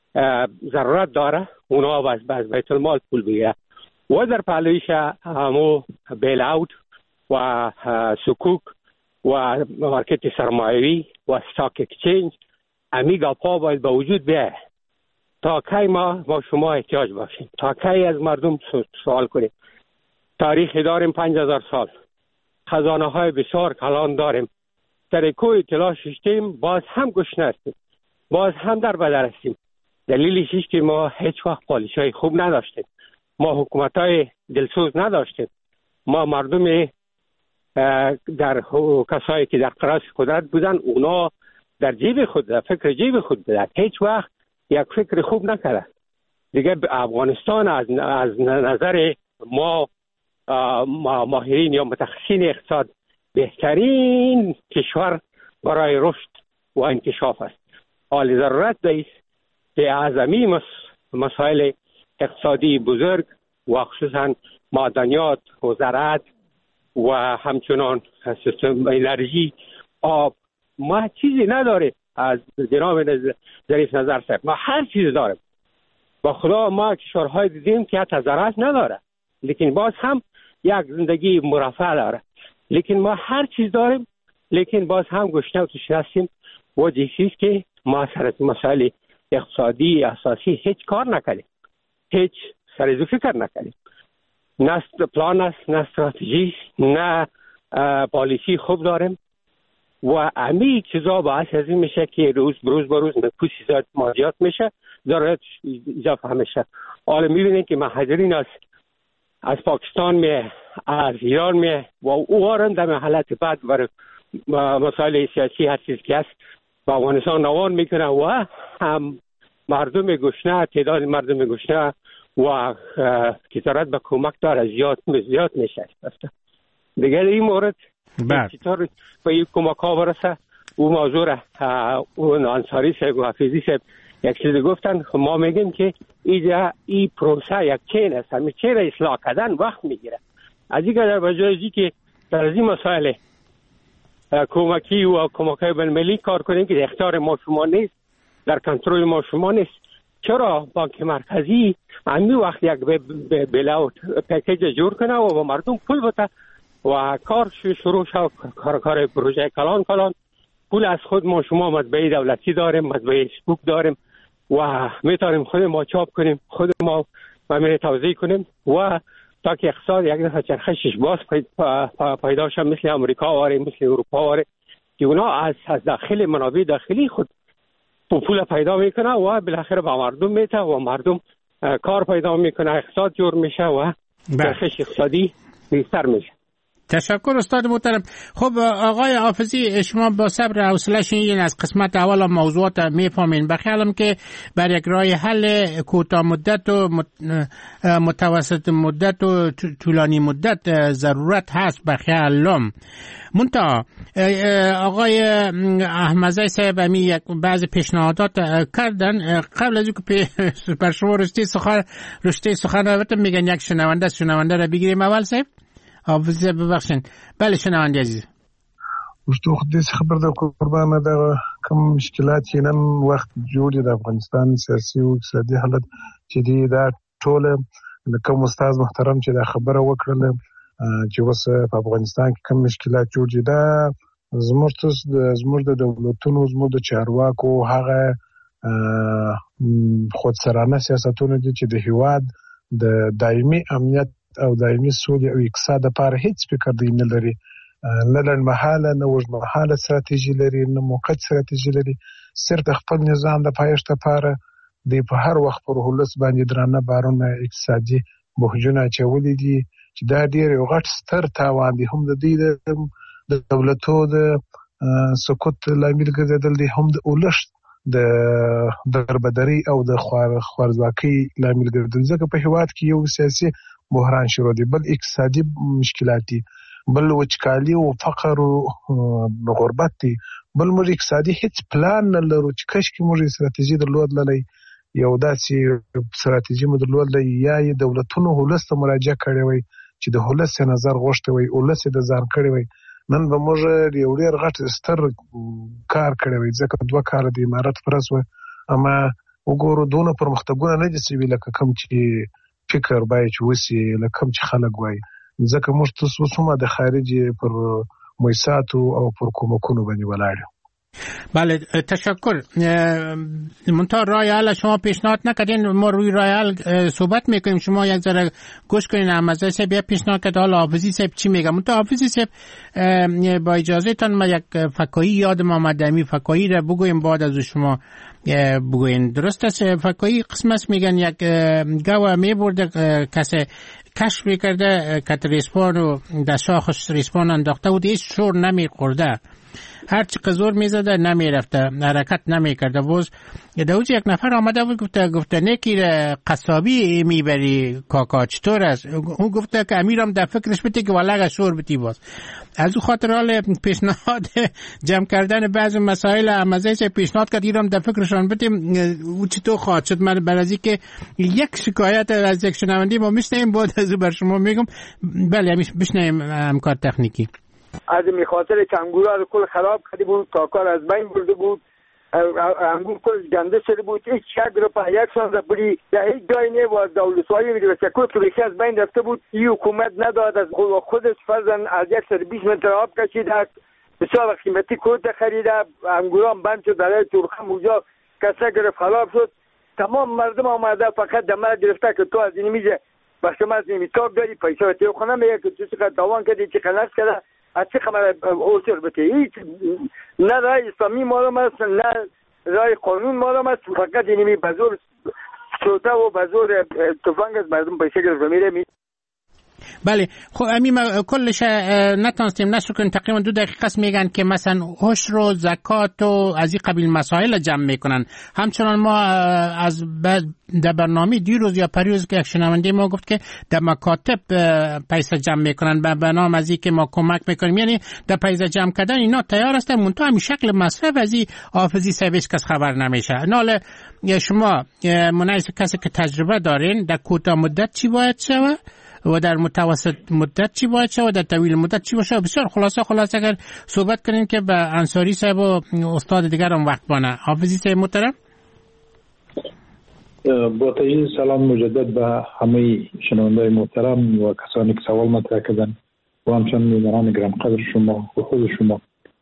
[SPEAKER 3] ضرورت داره اونا از بیت المال پول بگیره و در پهلویش همو بیل اوت و سکوک و مارکت سرمایوی و استاک اکسچنج امی گاپا باید به وجود بیاره. تا کی ما شما احتیاج باشیم، تا کی از مردم سوال کنیم. تاریخی داریم 5000 سال، خزانه های بسیار کلان داریم، در کوی اطلاع ششتیم باز هم گشنه هستیم، باز هم در بدر هستیم. دلیلش است که ما هیچ وقت پالیسی های خوب نداشتیم، ما حکومت های دلسوز نداشتیم، ما مردم در کسایی که در قراس قدرت بودن اونا در جیب خود، در فکر جیب خود بودن، هیچ وقت یک فکر خوب نکرده. دیگه افغانستان از نظر ما ماهرین یا متخصصین اقتصاد بهترین کشور برای رشد و انکشاف است. حال ضرورت است که اعظمی مسائل اقتصادی بزرگ و خصوصا معدنیات و زراعت و همچنان سیستم انرژی، آب، ما چیزی نداره. از جناب ظریف نظر صاحب ما هر چیز داریم. با خدا ما کشورهای دیدیم که حتی زراعت نداره لیکن باز هم یک زندگی مرفه داره. لیکن ما هر چیز داریم لیکن باز هم گشنه و تشنه هستیم و دیگه که ما سر مسائل اقتصادی اساسی هیچ کار نکردیم، هیچ سرزو فکر نکردیم. نه پلان است، نه استراتژی، نه پالیسی خوب داریم و همه چیزا باعث از این میشه که روز به روز نفوس زیاد مالیات میشه، ضرورت اضافه میشه. حالا میبینید که مهاجرین از پاکستان می، از ایران می و اوارن در حالت بعد برای مسائل سیاسی هر چیز که هست با افغانستان روان میکنه و هم مردم گشنه، تعداد مردم گشنه و که ضرورت به کمک داره زیاد میشه. دیگه این مورد چطور به این کمک ها برسه او موضوع را اون انصاری صاحب و حفیظی صاحب یک چیز گفتن. ما میگیم که این پروسه یک چین است، همین چین را اصلاح کردن وقت میگیره. از این قدر بجایزی که در این مسائل کمکی و کمک‌های بین‌المللی کار کنیم که اختیار ما شما نیست، در کنترل ما شما نیست. چرا بانک مرکزی همین وقت یک بلاوت پکیج جور کنه و با مردم پول بده و کار شروع شد، کار پروژه کلان پول از خود ما شما مطبعه دولتی داریم، مطبعه سبوک داریم و میتونیم خود ما چاپ کنیم، خود ما توزیع کنیم و تا که اقتصاد یک دفعه چرخشش باز پیدا شد مثل امریکا واره، مثل اروپا واره که اونا از داخل منابع داخلی خود پول پیدا میکنه و بالاخره با مردم میته و مردم کار پیدا میکنه، اقتصاد جور میشه و چرخش اقتصادی بهتر میشه.
[SPEAKER 2] تشکر استاد محترم. خب آقای حافظی، شما با صبر و حوصله شنیدین از قسمت اول موضوعات میفهمین. بخیالم که بر یک راه حل کوتاه مدت و متوسط مدت و طولانی مدت ضرورت هست بخیالم. منتها آقای احمدزی صاحب یک بعض پیشنهادات کردن. قبل از اینکه بر شما رشته سخن البته میگن یک شنونده را بگیریم. اول صاحب حافظ ببخشین. بله شنونده عزیز.
[SPEAKER 11] وشتو خدیس خبر ده قربان ده کم مشکلات نن وخت جوړ د افغانستان سیاسي او اقتصادي حالت چې دی دا ټول کوم استاد محترم چې دا خبره وکړله چې وس په افغانستان کې کوم مشکلات جوړ دي دا زموږ د دولتونو زموږ د چارواکو هغه خودسرانه سیاستونه دي چې د هیواد د دایمي امنیت او دایمي سولې او اقتصاد لپاره هیڅ فکر دی نه لري، نه لنډمهاله نه اوږدمهاله استراتیژي لري، نه موقت استراتیژي لري. صرف د خپل نظام د پایښت لپاره دی په هر وخت پر ولس باندې درانه بارونه اقتصادي بوجونه اچولي دي چې دا ډېر یو غټ ستر تاوان دی. هم د دوی د دولتو د سقوط لامل ګرځېدل دي، هم د ولس د دربدري او د خوارځواکۍ لامل ګرځېدل. ځکه په هیواد کې یو سیاسي بحران شروع دی، بل اقتصادي مشکلات دي، بل وچکالي او فقر او غربت دي، بل موږ اقتصادي هیڅ پلان نه لرو چې کاشکې موږ استراتیژي درلودلای، یو داسې استراتیژي مو درلودلای یا دولتونو ولس ته مراجعه کړې وای چې د ولس نظر غوښته وای، ولس د ځان کړی وای. نن به موږ یو ډېر غټ ستر کار کړی وای، ځکه 2 کال د امارت پرس و. اما وګورو دونه پرمختګونه نه دي سوي لکه کوم چې فکر باید چې وسی لکه چې خلک وای. ځکه موږ تاسو هم د خارجي پر موسساتو او پر کومکونو باندې ولاړ.
[SPEAKER 2] بله تشکر. منتها رایال شما پیشنهاد نکردین، ما روی رایال صحبت میکنیم، شما یک ذره گوش کنین. احمدزی صاحب بیا پیشنهاد کرد، حالا حافظی صاحب چی میگه. منتها حافظی صاحب با اجازه تان ما یک فکایی یادم آمده، می فکایی را بگویم بعد از شما بگوین. درست است؟ فکایی قسم است میگن یک گاو میبرده کسی کشف کرده که ریسپان و در شاخش ریسپان انداخته بود، هیچ شور نمی خورده، هرچی قزور میزده نمی رفته، حرکت نمی کرده. باز دوج یک نفر آمده بود گفته نکی قصابی میبری کاکا چطور است؟ اون گفته که امیرم در فکرش بتی که ولغه شور بتی. باز از او خاطر حال پیشنهاد جمع کردن بعض مسائل احمدزی پیشنهاد کرد ایرام در فکرشان بتی. او چطور خواهد شد؟ من برازی که یک شکایت از یک شنونده ما میشنیم، بعد از او بر شما میگم. بله بشنیم امکان تکنیکی.
[SPEAKER 12] از می خاطر که انگورها رو کل خراب کرده بود، کاکار از بین برده بود، انگور کل گنده شده بود، هیچ یک رو په یک سال بری در هیچ جایی نه و دولت‌های میگه که کل ریشه از بین رفته بود. این حکومت نداد از خودش فرضاً از 120 متر آب کشید، بسیار قیمتی کود خریده، انگورها بند شد، برای تورخم اونجا کسا گرفت خراب شد. تمام مردم آمده فقط دمر گرفته که تو از این میگه بخش ما از نمیتاب داری پیسه تو خونه میگه که تو چقدر دوان کردی چه خلاص کرده از چه خبر اوسر بته. هیچ نه رای اسلامی معلوم است نه رای قانون معلوم است، فقط اینمی بزرگ شوته و بزرگ تفنگ از مردم پیسه گرفت میره.
[SPEAKER 2] بله خب امیم کلش نتونستیم نشر کنیم، تقریبا 2 دقیقه است. میگن که مثلا عشر و زکات و از این قبیل مسائل جمع میکنن. همچنان ما از در برنامه دیروز یا پریروز که یک شنونده ما گفت که در مکاتب پیسه جمع میکنن به نام از این که ما کمک میکنیم، یعنی در پیسه جمع کردن اینا تیار هستن، منتها همین شکل مصرف از این حافظی سویش کس خبر نمیشه. ناله شما منعیس کسی که تجربه دارین در کوتاه مدت چی باید شود و در متوسط مدت چی باید شود و در طویل مدت چی باشه؟ بسیار خلاصه اگر صحبت کنین که به انصاری صاحب و استاد دیگر هم وقت بانه. حافظی صاحب محترم.
[SPEAKER 4] با تایید سلام مجدد به همه شنونده‌های محترم و کسانی که سوال مطرح کردن و همچنین میهمانان گرم قدر شما و خود شما.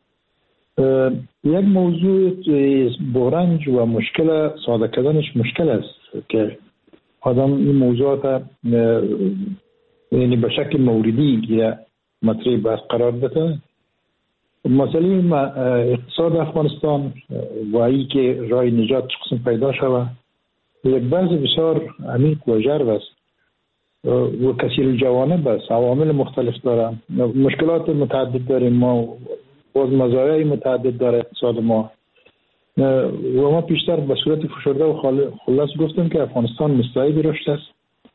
[SPEAKER 4] یک موضوع برنج و مشکل ساده کردنش مشکل است که آدم این موضوعات یعنی به شکل موردی یا مطرح قرار بده. مسئله اقتصاد افغانستان و ای که راه نجات قسم پیدا شود یک بحث بسیار عمیق و ژرف است و کثیر الجوانب است، عوامل مختلف داره، مشکلات متعدد داریم ما، باز مزایای متعدد داره اقتصاد ما و ما پیشتر به صورت فشرده و خلاص گفتیم که افغانستان مستعد رشد است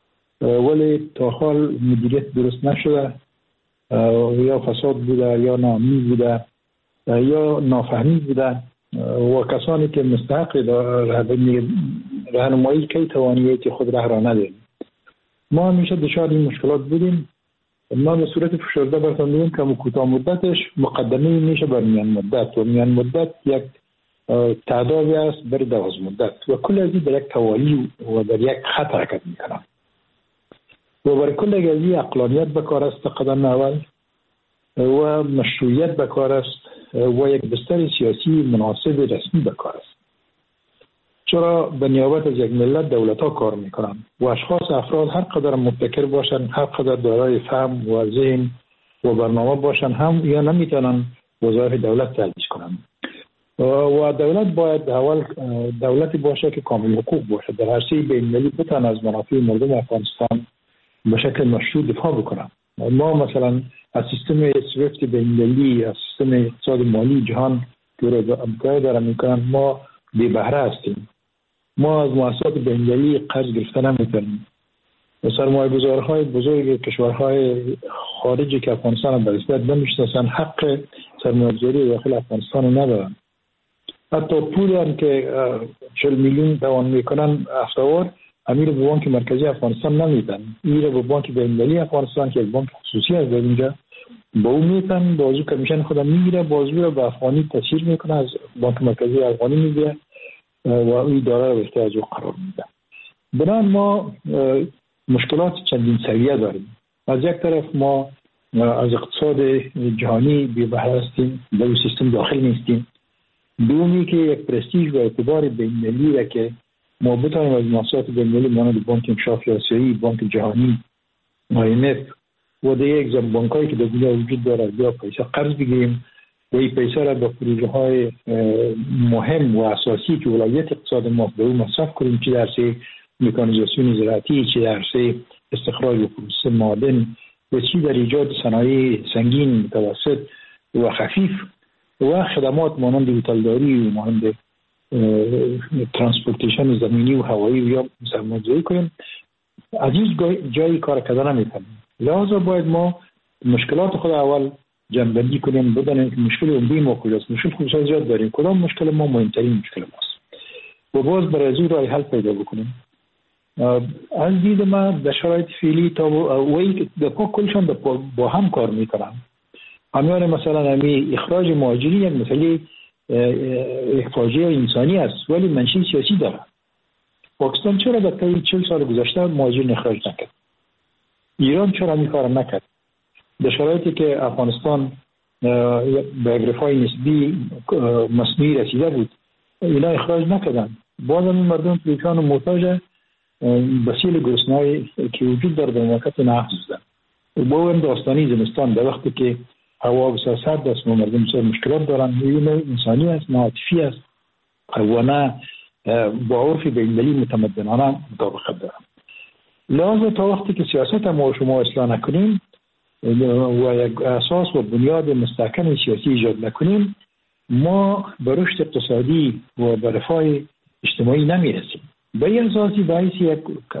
[SPEAKER 4] ولی تا حال مدیریت درست نشده، یا فساد بوده یا ناامنی بوده یا نافهمی بوده و کسانی که مستحق راهنمایی که توانایی خود را نداریم. ما همیشه دچار این مشکلات بودیم. ما به صورت فشرده براتون میگم که کوتاه مدتش مقدمه میشه بر میان مدت و میان مدت یک تعدادی است بر دراز مدت و کل از این در یک توالی و در یک خط حرکت میکنم و برای کل از این عقلانیت بکار است قدم اول و مشروعیت بکار است و یک بستر سیاسی مناسب رسمی بکار است. چرا به نیابت از یک ملت دولت ها کار میکنن و اشخاص افراد هر قدر مبتکر باشن، هر قدر دارای فهم و ذهن و برنامه باشن هم یا نمیتونن وظایف دولت تأسیس کنن و دولت باید اول دولتی باشه که کامل حقوق باشه، در عرصه بین‌المللی بتونه از منافع مردم افغانستان به شکل مشروع دفاع بکنه. ما مثلا از سیستم سویفت بین‌المللی، از سیستم اقتصاد مالی جهان که رو دارن میکنن ما بی بهره هستیم. ما از مؤسسات بین‌المللی قرض گرفته نمیتونیم. سرمایه‌گذارهای بزرگ کشورهای خارجی که افغانستان به نسبت نمیشناسن حق سرمایه‌گذاری داخل افغانستان رو ندارن. حتی پولی هم که 40 میلیون توان میکنن هفته‌وار امیر به بانک مرکزی افغانستان نمیدن، این به بانک بین‌المللی افغانستان که یک بانک خصوصی است در اینجا با اون میتن، بازو کمیشن خودم میگیره، بازو رو به افغانی تسهیل میکنه، از بانک مرکزی افغانی میگیره و این داره رو احتیاج قرار میده. بنابراین ما مشکلات چندین سویه داریم. از یک طرف ما از اقتصاد جهانی بی بهره هستیم، در اون سیستم داخل نیستیم. دومی که یک پرستیژ و اعتبار بین‌المللی را که ما بتوانیم از مؤسسات بین‌المللی مانند بانک انکشاف آسیایی، بانک جهانی، IMF و دیگر یک بانک‌هایی که در دنیا وجود داره یا پیسه قرض بگیریم و این پیسه را به پروژه‌های مهم و اساسی که ولایت اقتصاد ما به اون مصرف کنیم، چه در عرصه مکانیزاسیون زراعتی، چه در عرصه استخراج و پروسس معادن و چه در ایجاد صنایع سنگین، متوسط و خفیف و خدمات مانند هتلداری و مانند ترانسپورتیشن زمینی و هوایی و یا سرمایه‌گذاری کنیم، از این جایی کار کردن نمی‌کنیم. لذا باید ما مشکلات خود اول جنبندی کنیم، بدانیم که مشکل عمده ما کجاست. مشکل خصوصا زیاد داریم، کدام مشکل ما مهمترین مشکل ماست و باز برای از راه حل پیدا بکنیم. از دید من در شرایط فعلی تا وی دپا کلشان با هم کار میکنن. همیان مثلا همی اخراج مهاجرین یک مسئله یک فاجعه انسانی است ولی منشأ سیاسی داره. پاکستان چرا در طی 40 سال گذشته مهاجرین اخراج نکرد؟ ایران چرا این کار نکرد؟ در شرایطی که افغانستان به ارتفاع نسبی مصنوعی رسیده بود اینا اخراج نکردن. باز هم مردم پریشان و محتاج بسیل گرسنه‌ای که وجود داره در مملکت نحفظ زدن. با هم داستانی زمستان در وقتی که هوا بسیار سرد است و مردم بسیار مشکلات دارن، این انسانی است، نه عاطفی است و نه با عرف بین‌المللی متمدنانه مطابقت دارن. لازم تا وقتی که سیاست ما و شما اصلاح نکنیم و یک اساس و بنیاد مستحکم سیاسی ایجاد نکنیم ما به رشد اقتصادی و به رفاه اجتماعی نمیرسیم. به این اساسی باعث یک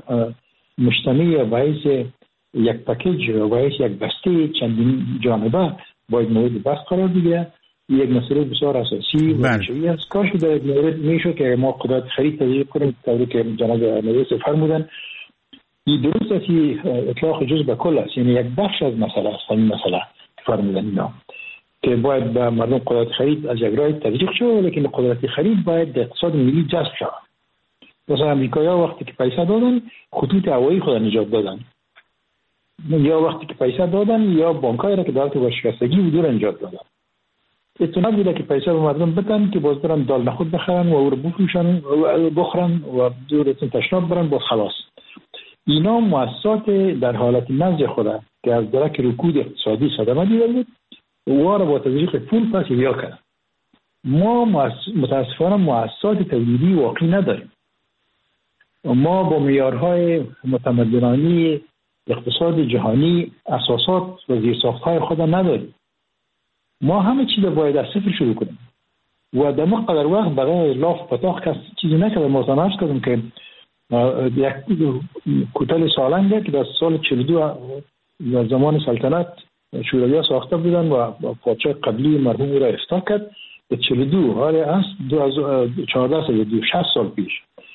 [SPEAKER 4] مجتمع یا باعث یک پکیج یا باعث یک بسته چندین جانبه باید مورد بحث قرار بگیره. یک مسئله بسیار اساسی و منشئی است. کاش در این مورد میشه که ما قدرت خرید تجربه کنیم طوری که جناب نویس فرمودن. این درست است اطلاق جزء به کل است، یعنی یک بخش از مسئله است. این مسئله فرمودن اینا که باید به مردم قدرت خرید از یک راه تطبیق شود، لیکن قدرت خرید باید در اقتصاد ملی جذب شود. مثلا امریکایی‌ها وقتی که پیسه دادن خطوط هوایی خود نجات دادن، یا وقتی که پیسه دادن یا بانک‌هایی را که دولت ورشکستگی بود را نجات دادن. اتنا بوده که پیسه به مردم بدن که باز برن دال نخود بخرن و او رو بفروشن و بخورن و دورتون تشناب برن باز خلاص. اینا مؤسسات در حالت نزد خود که از درک رکود اقتصادی صدمه دیده بود و را با تزریق پول پس احیا کردن. ما متاسفانه مؤسسات تولیدی واقعی نداریم. ما با معیارهای متمدنانه اقتصاد جهانی اساسات و زیرساخت‌های خود نداریم. ما همه چیز باید از صفر شروع کنیم و در مقدر وقت برای لاف پتاخ کس چیزی نکرده. ما تناش کردیم که یک کوتل سالنگه که در سال 42 در زمان سلطنت شوروی‌ها ساخته بودن و پادشاه قبلی مرحوم را افتتاح کرد. در 42 حال است 2014 سال 26 سال پیش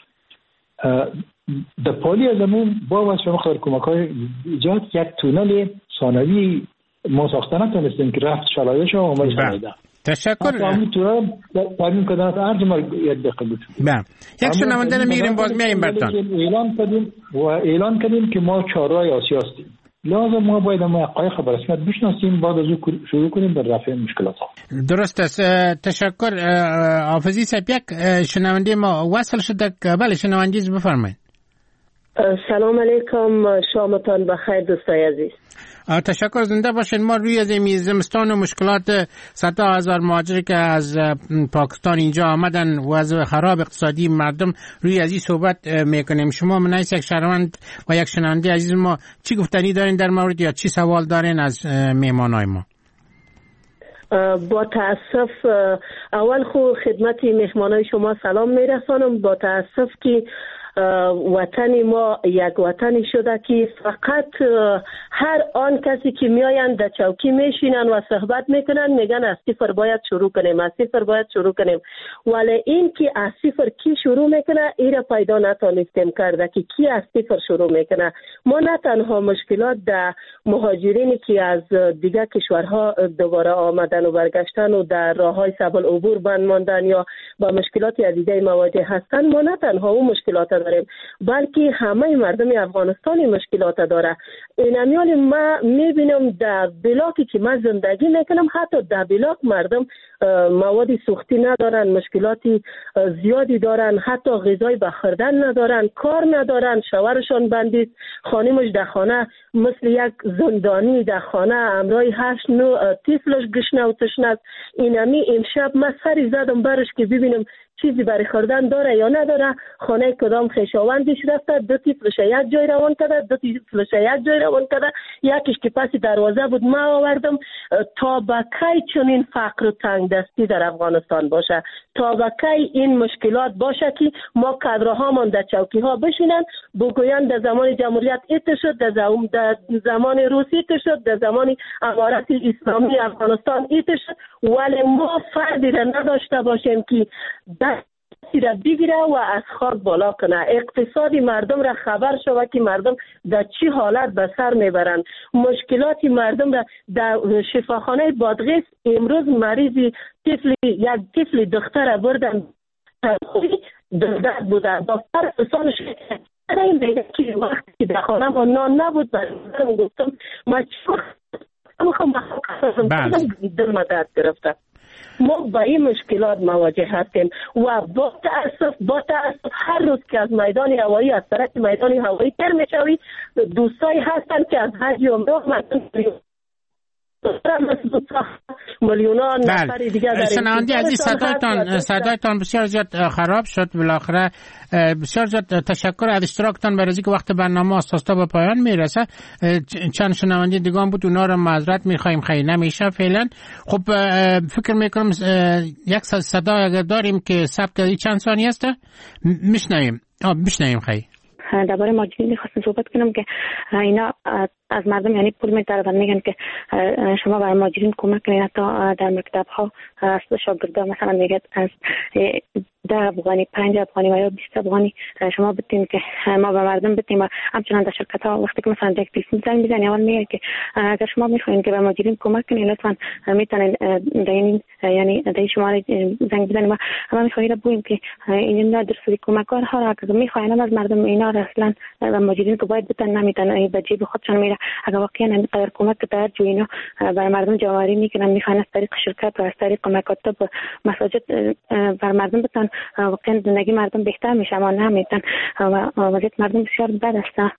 [SPEAKER 4] در پالی از زمان با واسه مقدار کمک‌های ایجاد یک تونل ثانوی ما ساخته نتونستیم که رفت شلایش و آمد شنیده.
[SPEAKER 2] تشکر.
[SPEAKER 4] همین طور ترمیم کردن ارج ما یک دقیقه بود.
[SPEAKER 2] یک شنونده رو میگیریم باز میاییم برتان.
[SPEAKER 4] اعلان کردیم که ما چهارراه آسیا هستیم. لازم ما باید ما حقایق به رسمیت بشناسیم، بعد از او شروع کنیم به رفع مشکلات.
[SPEAKER 2] درست است. تشکر. حافظی صاحب، یک شنونده ما وصل شده. بله شنونده بفرمایید.
[SPEAKER 13] سلام علیکم، شامتان بخیر دوستای عزیز.
[SPEAKER 2] تشکر، زنده باشین. ما روی از زمستان و مشکلات صدها هزار مهاجری که از پاکستان اینجا آمدن و از خراب اقتصادی مردم روی از این صحبت میکنیم. شما من یک شهروند و یک شنونده عزیز ما چی گفتنی دارین در مورد یا چی سوال دارین از مهمانای ما؟
[SPEAKER 13] با تاسف اول خو خدمت مهمانای شما سلام میرسانم. با تاسف که وطن ما یک وطنی شده که فقط هر آن کسی که میآیند در چوکی میشینن و صحبت میکنن میگن از صفر باید شروع کنیم، از صفر باید شروع کنیم، ولی این که از صفر کی شروع میکنه ایره پیدا نتونستیم کرده که کی از صفر شروع میکنه. ما نه تنها مشکلات در مهاجرینی که از دیگه کشورها دوباره آمدن و برگشتن و در راههای سبل عبور بند ماندن یا با مشکلات عدیده مواجه هستن، ما نه تنها اون مشکلات داریم بلکه همه مردم افغانستان مشکلات داره. اینمیال ما میبینم در بلاکی که من زندگی میکنم حتی در بلاک مردم مواد سوختی ندارن، مشکلاتی زیادی دارن، حتی غذای بخوردن ندارن، کار ندارن، شوهرشان بندید، خانمش در خانه مثل یک زندانی در خانه امرای 8-9 طفلش گشنه و تشنه است. اینمی امشب من سری زدم برش که ببینم چیزی برای خوردن داره یا نداره. خانه کدام خویشاوندش رفته، دو طفلش یک جای روان کرده، دو طفلش یک جای روان کرده، یکیش که پس دروازه بود ما آوردم. تا به کی چنین فقر و تنگ دستی در افغانستان باشه؟ تا به کی این مشکلات باشه که ما کادرهامان در چوکی ها بشینن بگویند در زمان جمهوریت ایت شد، در زمان روسی ایت شد، در زمان امارت اسلامی افغانستان ایت شد، ولی ما فردی را نداشته باشیم که دستی را بگیره و از خاک بالا کنه، اقتصادی مردم را خبر شود که مردم در چی حالت به سر میبرند، مشکلات مردم را در شفاخانه بادغیس امروز مریضی یک طفل دختر بردن درد بوده، دکتر حسانش این میگه که وقتی در خانه ما نان نبود برای گفتم ما چی میخوام دل مدد گرفته. ما با این مشکلات مواجه هستیم و با تأسف هر روز که از میدان هوایی از طرف میدان هوایی تر میشوی دوستایی هستن که از حج عمره میلیونان نفر دیگه در
[SPEAKER 2] شنونده عزیز صدایتان بسیار زیاد خراب شد. بالاخره بسیار زیاد تشکر از اشتراکتان برای اینکه وقت برنامه اساسا به پایان میرسه. چند شنونده دیگه بود اونا رو معذرت میخوایم، خیلی نمیشه فعلا. خب فکر میکنم یک صدا اگر داریم که ثبت چند ثانیه است میشنویم خیلی.
[SPEAKER 14] درباره ماجرین می‌خواستم صحبت کنم که اینا از مردم یعنی پول می‌طلبن، میگن که شما برای ماجرین کمک کنید. حتی در مکتب‌ها از شاگردان مثلا میگه از 10 افغانی 5 افغانی و یا 20 افغانی شما بدین که ما به مردم بدیم. و همچنان در شرکت‌ها وقتی که مثلا یک تلفن زنگ می‌زنی اول میگه که اگر شما می‌خواید که به ماجرین کمک کنید لطفاً میتونین یعنی در شماره زنگ بزنید و ما می‌خوایم بگیم که اینا درستی کمک‌ها را که می‌خواین از مردم اینا اصلا و ماجرین که باید بتن نمیتن به جیب خودشان میره. اگر واقعا اینقدر کمک در جو اینا برای مردم جواری میکنن میخوان از طریق شرکت و از طریق مکاتب و مساجد بر مردم بتن واقعا زندگی مردم بهتر میشه، اما نمیتن و وضعیت مردم بسیار بد است.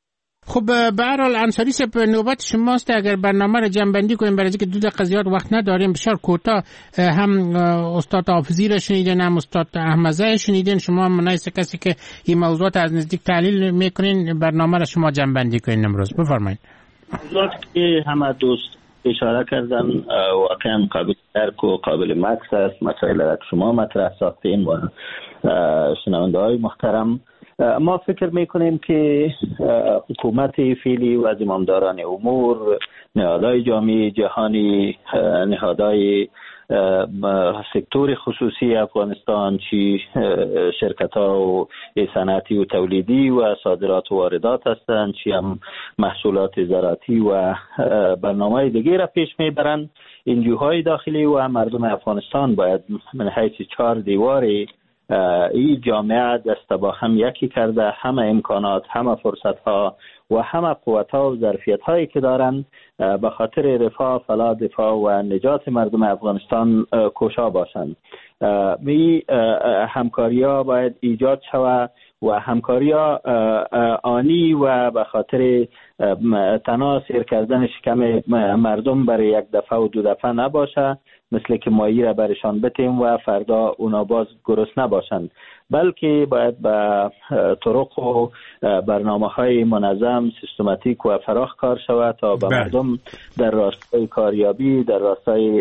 [SPEAKER 2] خب به هر حال انصاری صاحب نوبت شماست. اگر برنامه رو جمع‌بندی کنیم برای اینکه 2 دقیقه زیاد وقت نداریم، بسیار کوتاه. هم استاد حافظی رو شنیدین، هم استاد احمدزی شنیدین. شما منایسه کسی که این موضوعات از نزدیک تحلیل میکنین، برنامه رو شما جمع‌بندی کنین امروز. بفرمایید.
[SPEAKER 5] موضوعاتی که همه دوست اشاره کردن واقعا قابل درک و قابل مکس است. مسائل را شما مطرح ساختین و شنونده های محترم، ما فکر میکنیم که حکومت فعلی و زمامداران امور، نهادهای جامعه جهانی، نهادهای سکتور خصوصی افغانستان، چی شرکت ها و صنعتی و تولیدی و صادرات و واردات هستند، چی هم محصولات زراعتی و برنامه دیگه را پیش میبرند. انجیوهای داخلی و مردم افغانستان باید من حیث 4 دیواری این جامعه دست با هم یکی کرده، همه امکانات، همه فرصت ها و همه قوت ها و ظرفیت هایی که دارن به خاطر رفاه، فلاح، دفاع و نجات مردم افغانستان کوشا باشند. می همکاری ها باید ایجاد شود و همکاری ها آنی و به خاطر تنها سیر کردن شکم مردم برای 1 دفعه و 2 دفعه نباشه، مثل که مایی را برشان بتیم و فردا اونا باز گرسنه نباشند، بلکه باید به طرق و برنامه های منظم، سیستماتیک و فراخ کار شود تا به مردم در راستای کاریابی، در راستای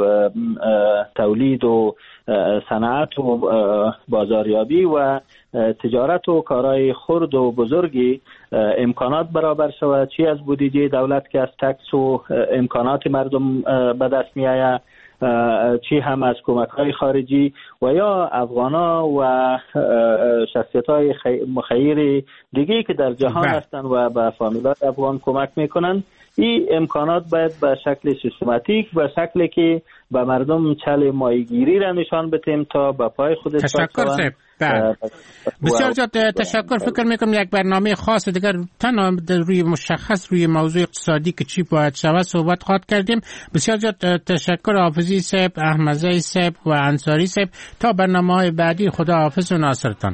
[SPEAKER 5] تولید و صنعت و بازاریابی و تجارت و کارهای خرد و بزرگی امکانات برابر شود، چی از بودجه دولت که از تکس و امکانات مردم به دست می آید، چی هم از کمک‌های خارجی و یا افغانا و شخصیت‌های مخیر دیگه که در جهان هستند و به فامیلای افغان کمک میکنن. این امکانات باید به شکل سیستماتیک، به شکلی که به مردم چل ماهیگیری را نشان بدیم تا به پای خودش
[SPEAKER 2] تشکر صاحب. بسیار زیاد تشکر. فکر میکنم یک برنامه خاص دیگر تنها روی مشخص روی موضوع اقتصادی که چی باید شود صحبت خواهد کردیم. بسیار زیاد تشکر حافظی صاحب، احمدزی صاحب و انصاری صاحب. تا برنامه‌های بعدی، خدا حافظ و ناصرتان.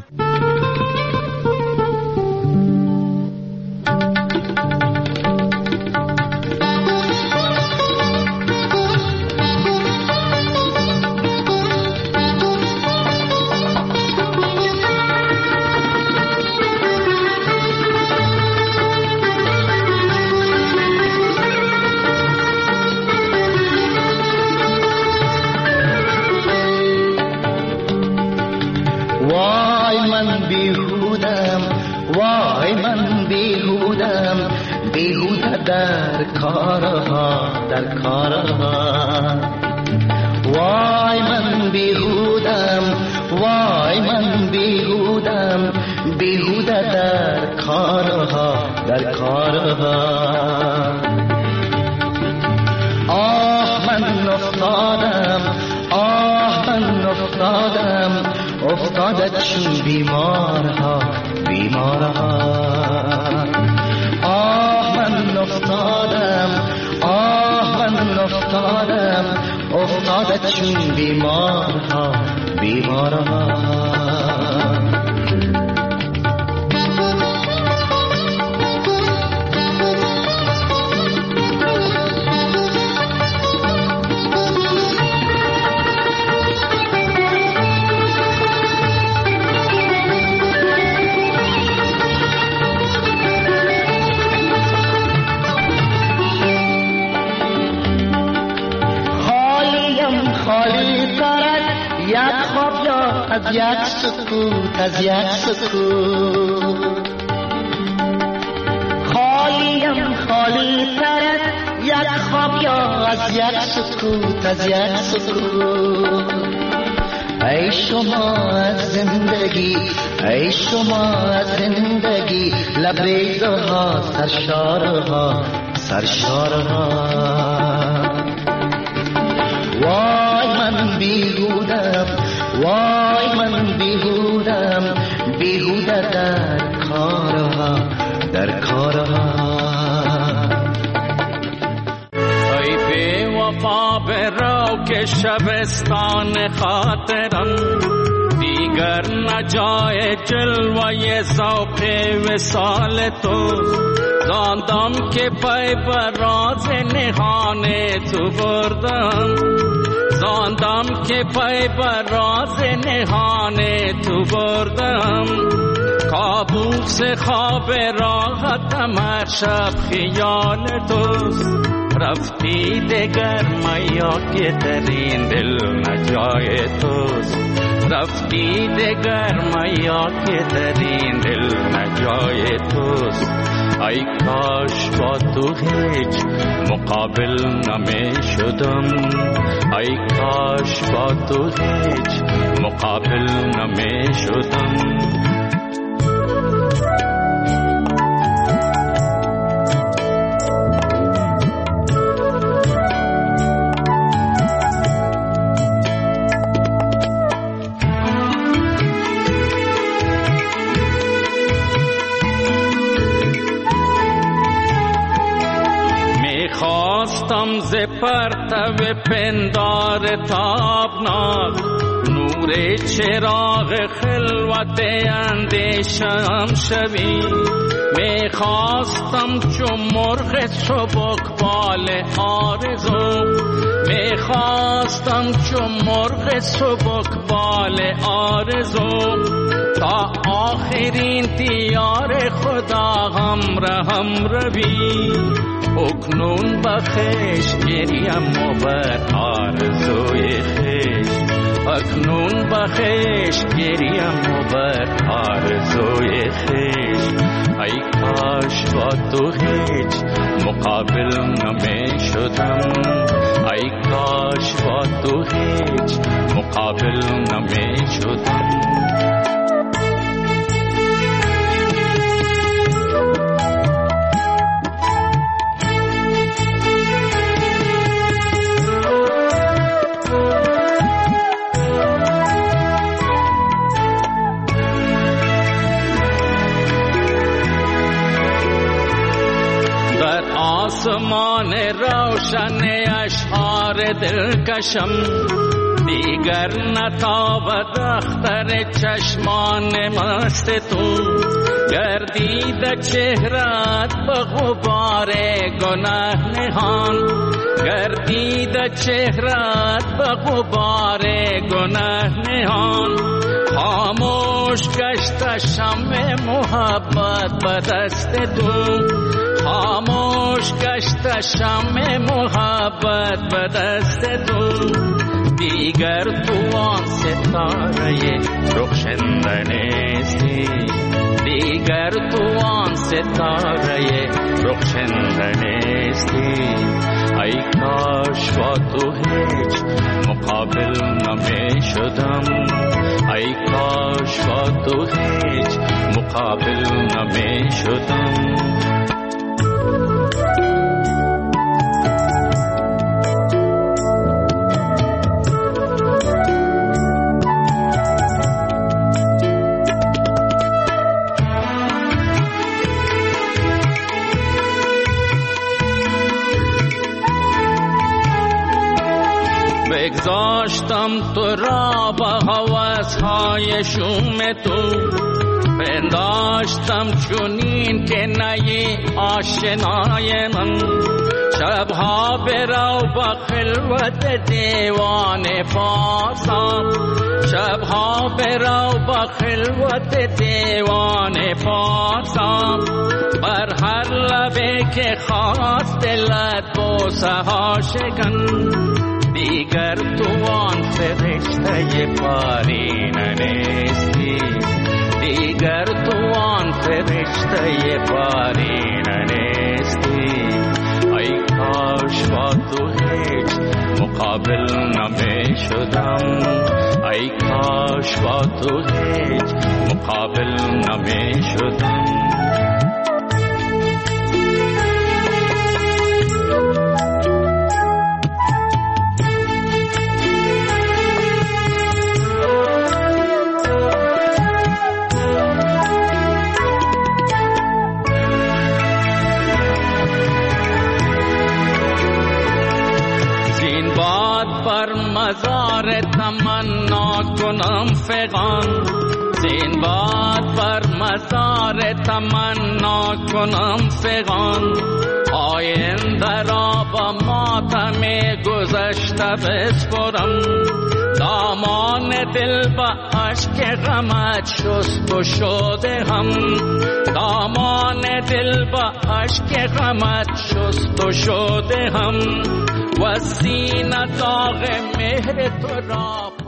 [SPEAKER 15] در کارها وای من بیهودم، وای من بیهودم، بیهوده در کارها آه من افتادم، آه من افتادم، افتاده چون بیمارها افتادم، آه من افتادم، افتاده چون بیمارها از یک سکوت خالیم خالی تر یک خواب یا از یک سکوت ای شما از زندگی، ای شما از زندگی، لبریزها سرشارها وای من بیهودم، وای من بیهودم، بیهوده در کارها
[SPEAKER 16] ای بی وفا برو که شبستان خاطران دیگر نجای جلوه ذوق وصال تو، زاندم که پی بر راز نهان تو بردم، زاندم که پی بر راز نهان تو بردم. کابوس خواب راحتم هر شب خیال توست، رفتی دگر میا که ترین دل نجای توست، رفتی دگر میا که ترین دل نجای توست. ای کاش با تو هیچ مقابل نمی شدم، ای کاش با تو هیچ مقابل نمی شدم. خواستم ز پرتو پندار تابناک، نور چراغ خلوت اندیشم شوی. می خواستم چون مرغ سبکبال آرزو، می خواستم چون مرغ سبکبال آرزو، تا آخرین دیار خدا همراهم روی. اکنون بخش گریم و بر آرزوی خیش، اکنون بخش گریم و بر آرزوی خیش. ای کاش با تو هیچ مقابل نمی شدم، ای کاش با تو هیچ مقابل نمی شدم. آسمان روشن اشعار دلکشم، دیگر نتابد اختر چشمان مست تو. گردید چهرت به غبار گناه نهان، گردید چهرت به غبار گناه نهان. خاموش گشت شمع محبت به دست تو، خاموش گشت شمع محبت به دست تو. دیگر تو آن ستاره رخشنده نیستی، دیگر تو آن ستاره رخشنده نیستی. ای کاش با تو هیچ مقابل نمی شدم، ای کاش با تو هیچ مقابل نمی شدم. بگذاشتم تو را با هوس‌های شوم تو، پنداشتم چونین که نی آشنای من. شبها برو با خلوت دیوان پارسا، شبها برو با خلوت دیوان پارسا. بر هر لبه که خواست دلت بوسه ها شکن، دیگر تو آن فرشته پارینه نیستی، دیگر تو آن فرشته پارینه نیستی. ای کاش با تو هیچ مقابل نمی شدم، ای کاش با تو هیچ مقابل نمی شدم. مزار تمنا کنم فغان، زین باد بر مزار تمنا کنم فغان. آینده را با ماتم گذشته بسپرم، دامان دل با عشق غمت شست و شده هم، دامان دل با عشق غمت شست و شده هم. و سینه داغ مهر تو را